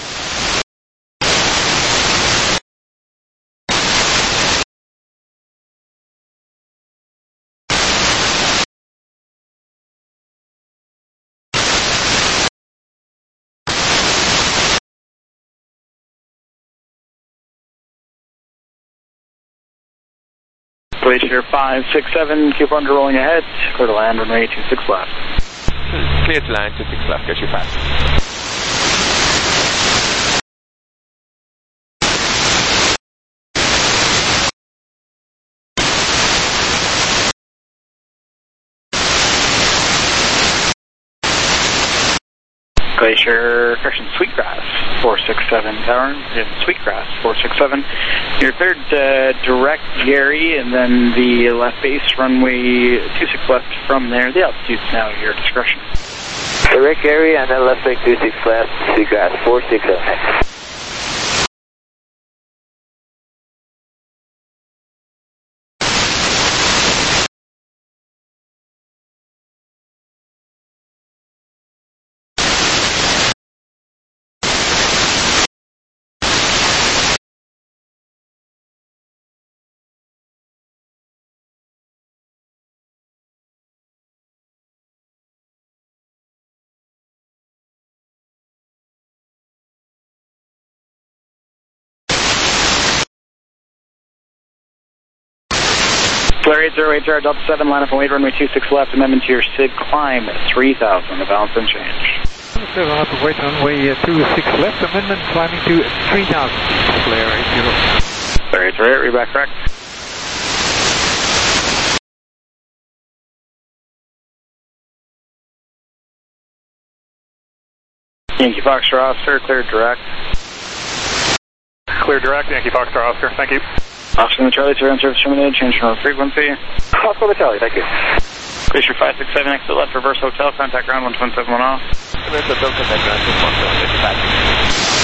Glacier five six seven, keep under rolling ahead, clear to land, runway two six left. Clear to land, two six left, Glacier five. Glacier, correction, Sweetgrass, four six seven, Tower, Sweetgrass, four six seven. You're cleared uh, direct Gary, and then the left base, runway two six left from there. The altitude's now at your discretion. Direct Gary, and then left wing two six left, Sweetgrass, four six seven. Flare eight zero eight zero, Delta seven, line up and wait, runway two six left, amendment to your S I D, climb three thousand, the balance unchanged. seven, line up and wait, runway two six left, amendment climbing to three thousand, Flare eight zero. Flare eight zero eight, read back correct. Yankee Foxtrot Oscar, clear direct. Clear direct, Yankee Foxtrot Oscar, thank you. Oscar and Charlie, turn service terminated, change from frequency. Oscar and Charlie, thank you. Glacier five six seven, exit left, reverse hotel, contact ground one two seven one off. Reverse hotel, contact ground one two seven one off.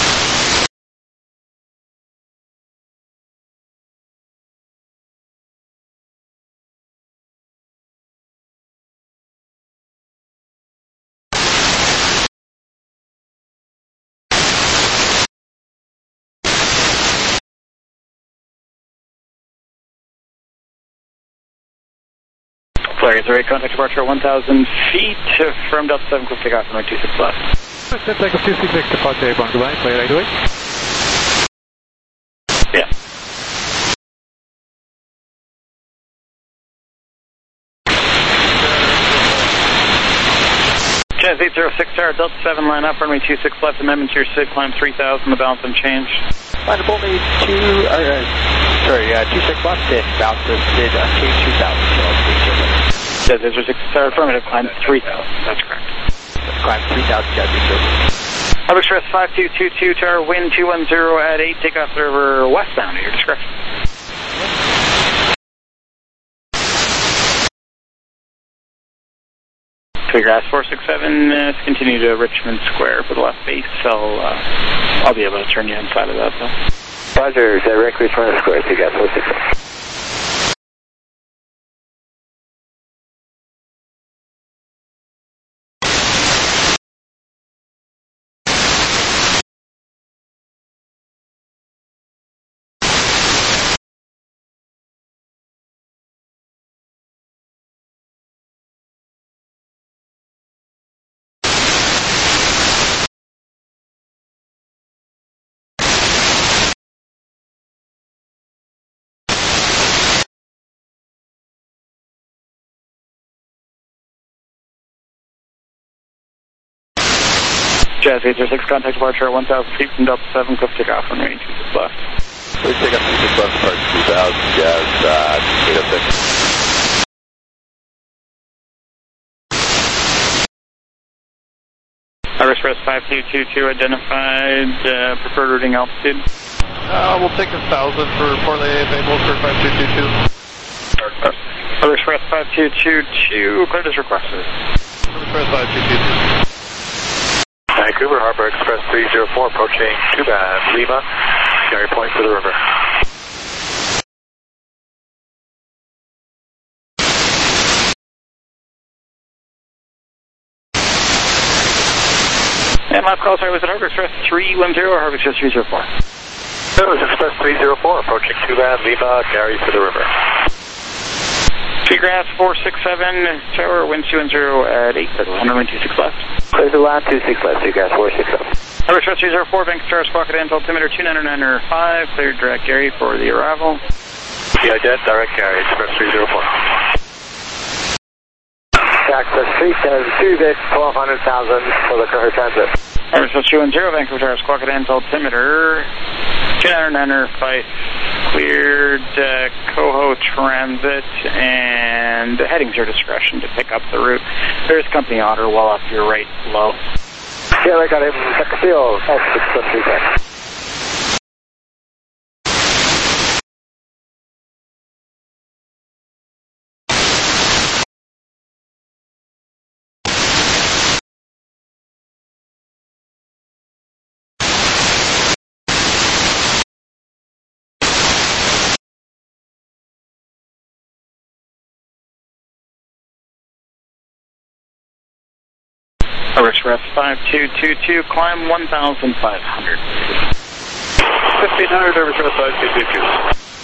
Flare eight zero eight, contact departure one thousand feet from Delta seven, clear takeoff from two six left. Set take of two six left, departure Bunker Line, Flare eight zero eight. Yeah. Jazz eight zero six Tower, Delta seven, line up, runway two six left, amendment to your S I D, climb three thousand, the balance unchanged. Line up only two, uh, sorry, uh, two six left, and balance of S I D, unchanged two thousand, so I'll speak to you. Jazz eight zero six Tower, affirmative, climb three thousand, that's correct. Climb three thousand, Jazz eight zero six. Harbor Express five two two two Tower, wind two one zero at eight, takeoff server westbound at your discretion. Sweetgrass four six seven, uh, continue to Richmond Square for the left base, so uh, I'll be able to turn you inside of that though. Roger, direct Richmond Square, Sweetgrass four six seven. Jazz eight zero six, contact departure at one thousand feet from Delta seven, cliff takeoff, runway two six left. Please take up two six left, approach two thousand, Jazz uh, eight oh six. Iris Rest five two two two identified, uh, preferred routing altitude. Uh, we'll take a thousand for Portland A F A, we'll for five two two two. Iris Rest five two two two, cleared as requested. Iris Rest five two two two. Vancouver Harbor Express three zero four approaching Cuban, Lima, Gary Point for the river. And last call, sorry, was it Harbor Express three one zero or Harbor Express three zero four? That was Express three zero four approaching Cuban, Lima, Gary for the river. Seagrass four six seven, tower, wind two one zero at eight, one hundred two six left. Clear the line two six left, Seagrass four six seven. Harbor Express three zero four, Vancouver Star, Squawk at altimeter two nine nine five, cleared direct Gary for the arrival. Yeah, dead, direct Gary, Express three zero four. Access three seven two, base twelve hundred thousand for the current transit. Harbor Express two one zero, Vancouver Tower, Squawk at altimeter two nine nine five, cleared uh, Coho Transit, and the heading's your discretion to pick up the route. There's Company Otter well off your right below. Yeah, I got him. Castillo, X six plus three ten. Harbor Express five two two two, climb one thousand five hundred. fifteen hundred, Harbor Express five two two two.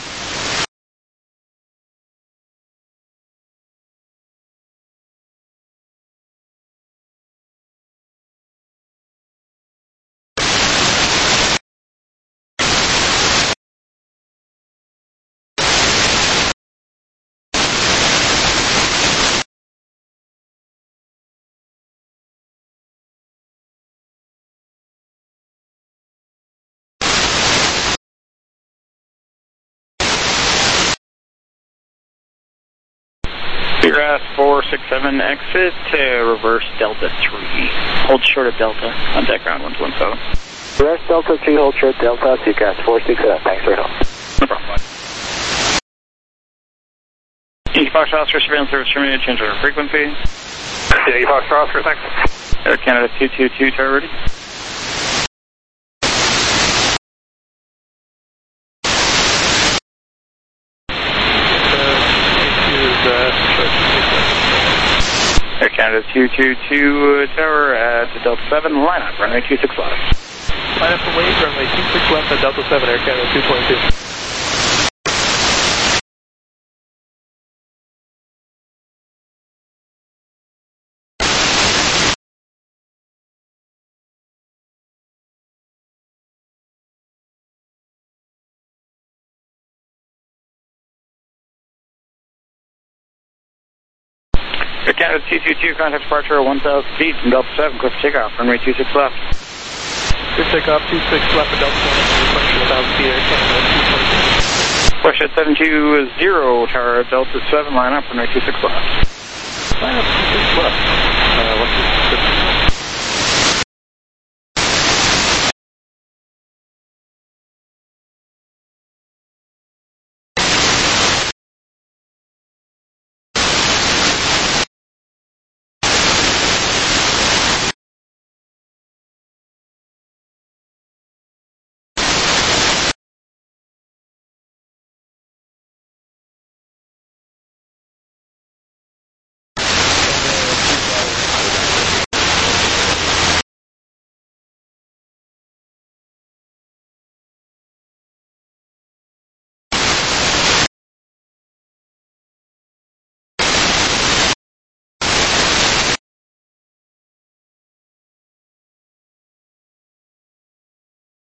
Seagrass four six seven, exit to reverse Delta three. Hold short of Delta, on deck ground one two one seven. Reverse Delta three, hold short Delta, Seagrass four six seven, thanks for your help. No problem. Yankee Fox Oscar, surveillance service terminated, change order frequency. Yankee Fox Oscar, thanks. Air Canada two two two, tower ready. Air Canada two two two, tower at Delta seven, line up, runway two six left. Line up for wave, runway two six left at Delta seven, Air Canada two twenty-two. Air Canada two two two, contact departure at one thousand feet from Delta seven, cliff takeoff, runway two six left. Cliff takeoff, two six left at Delta seven, one thousand feet, Air Canada two twenty-two. Push at seven two zero, tower at Delta seven, line up, runway two six left. Line up two six left. Uh, what's this?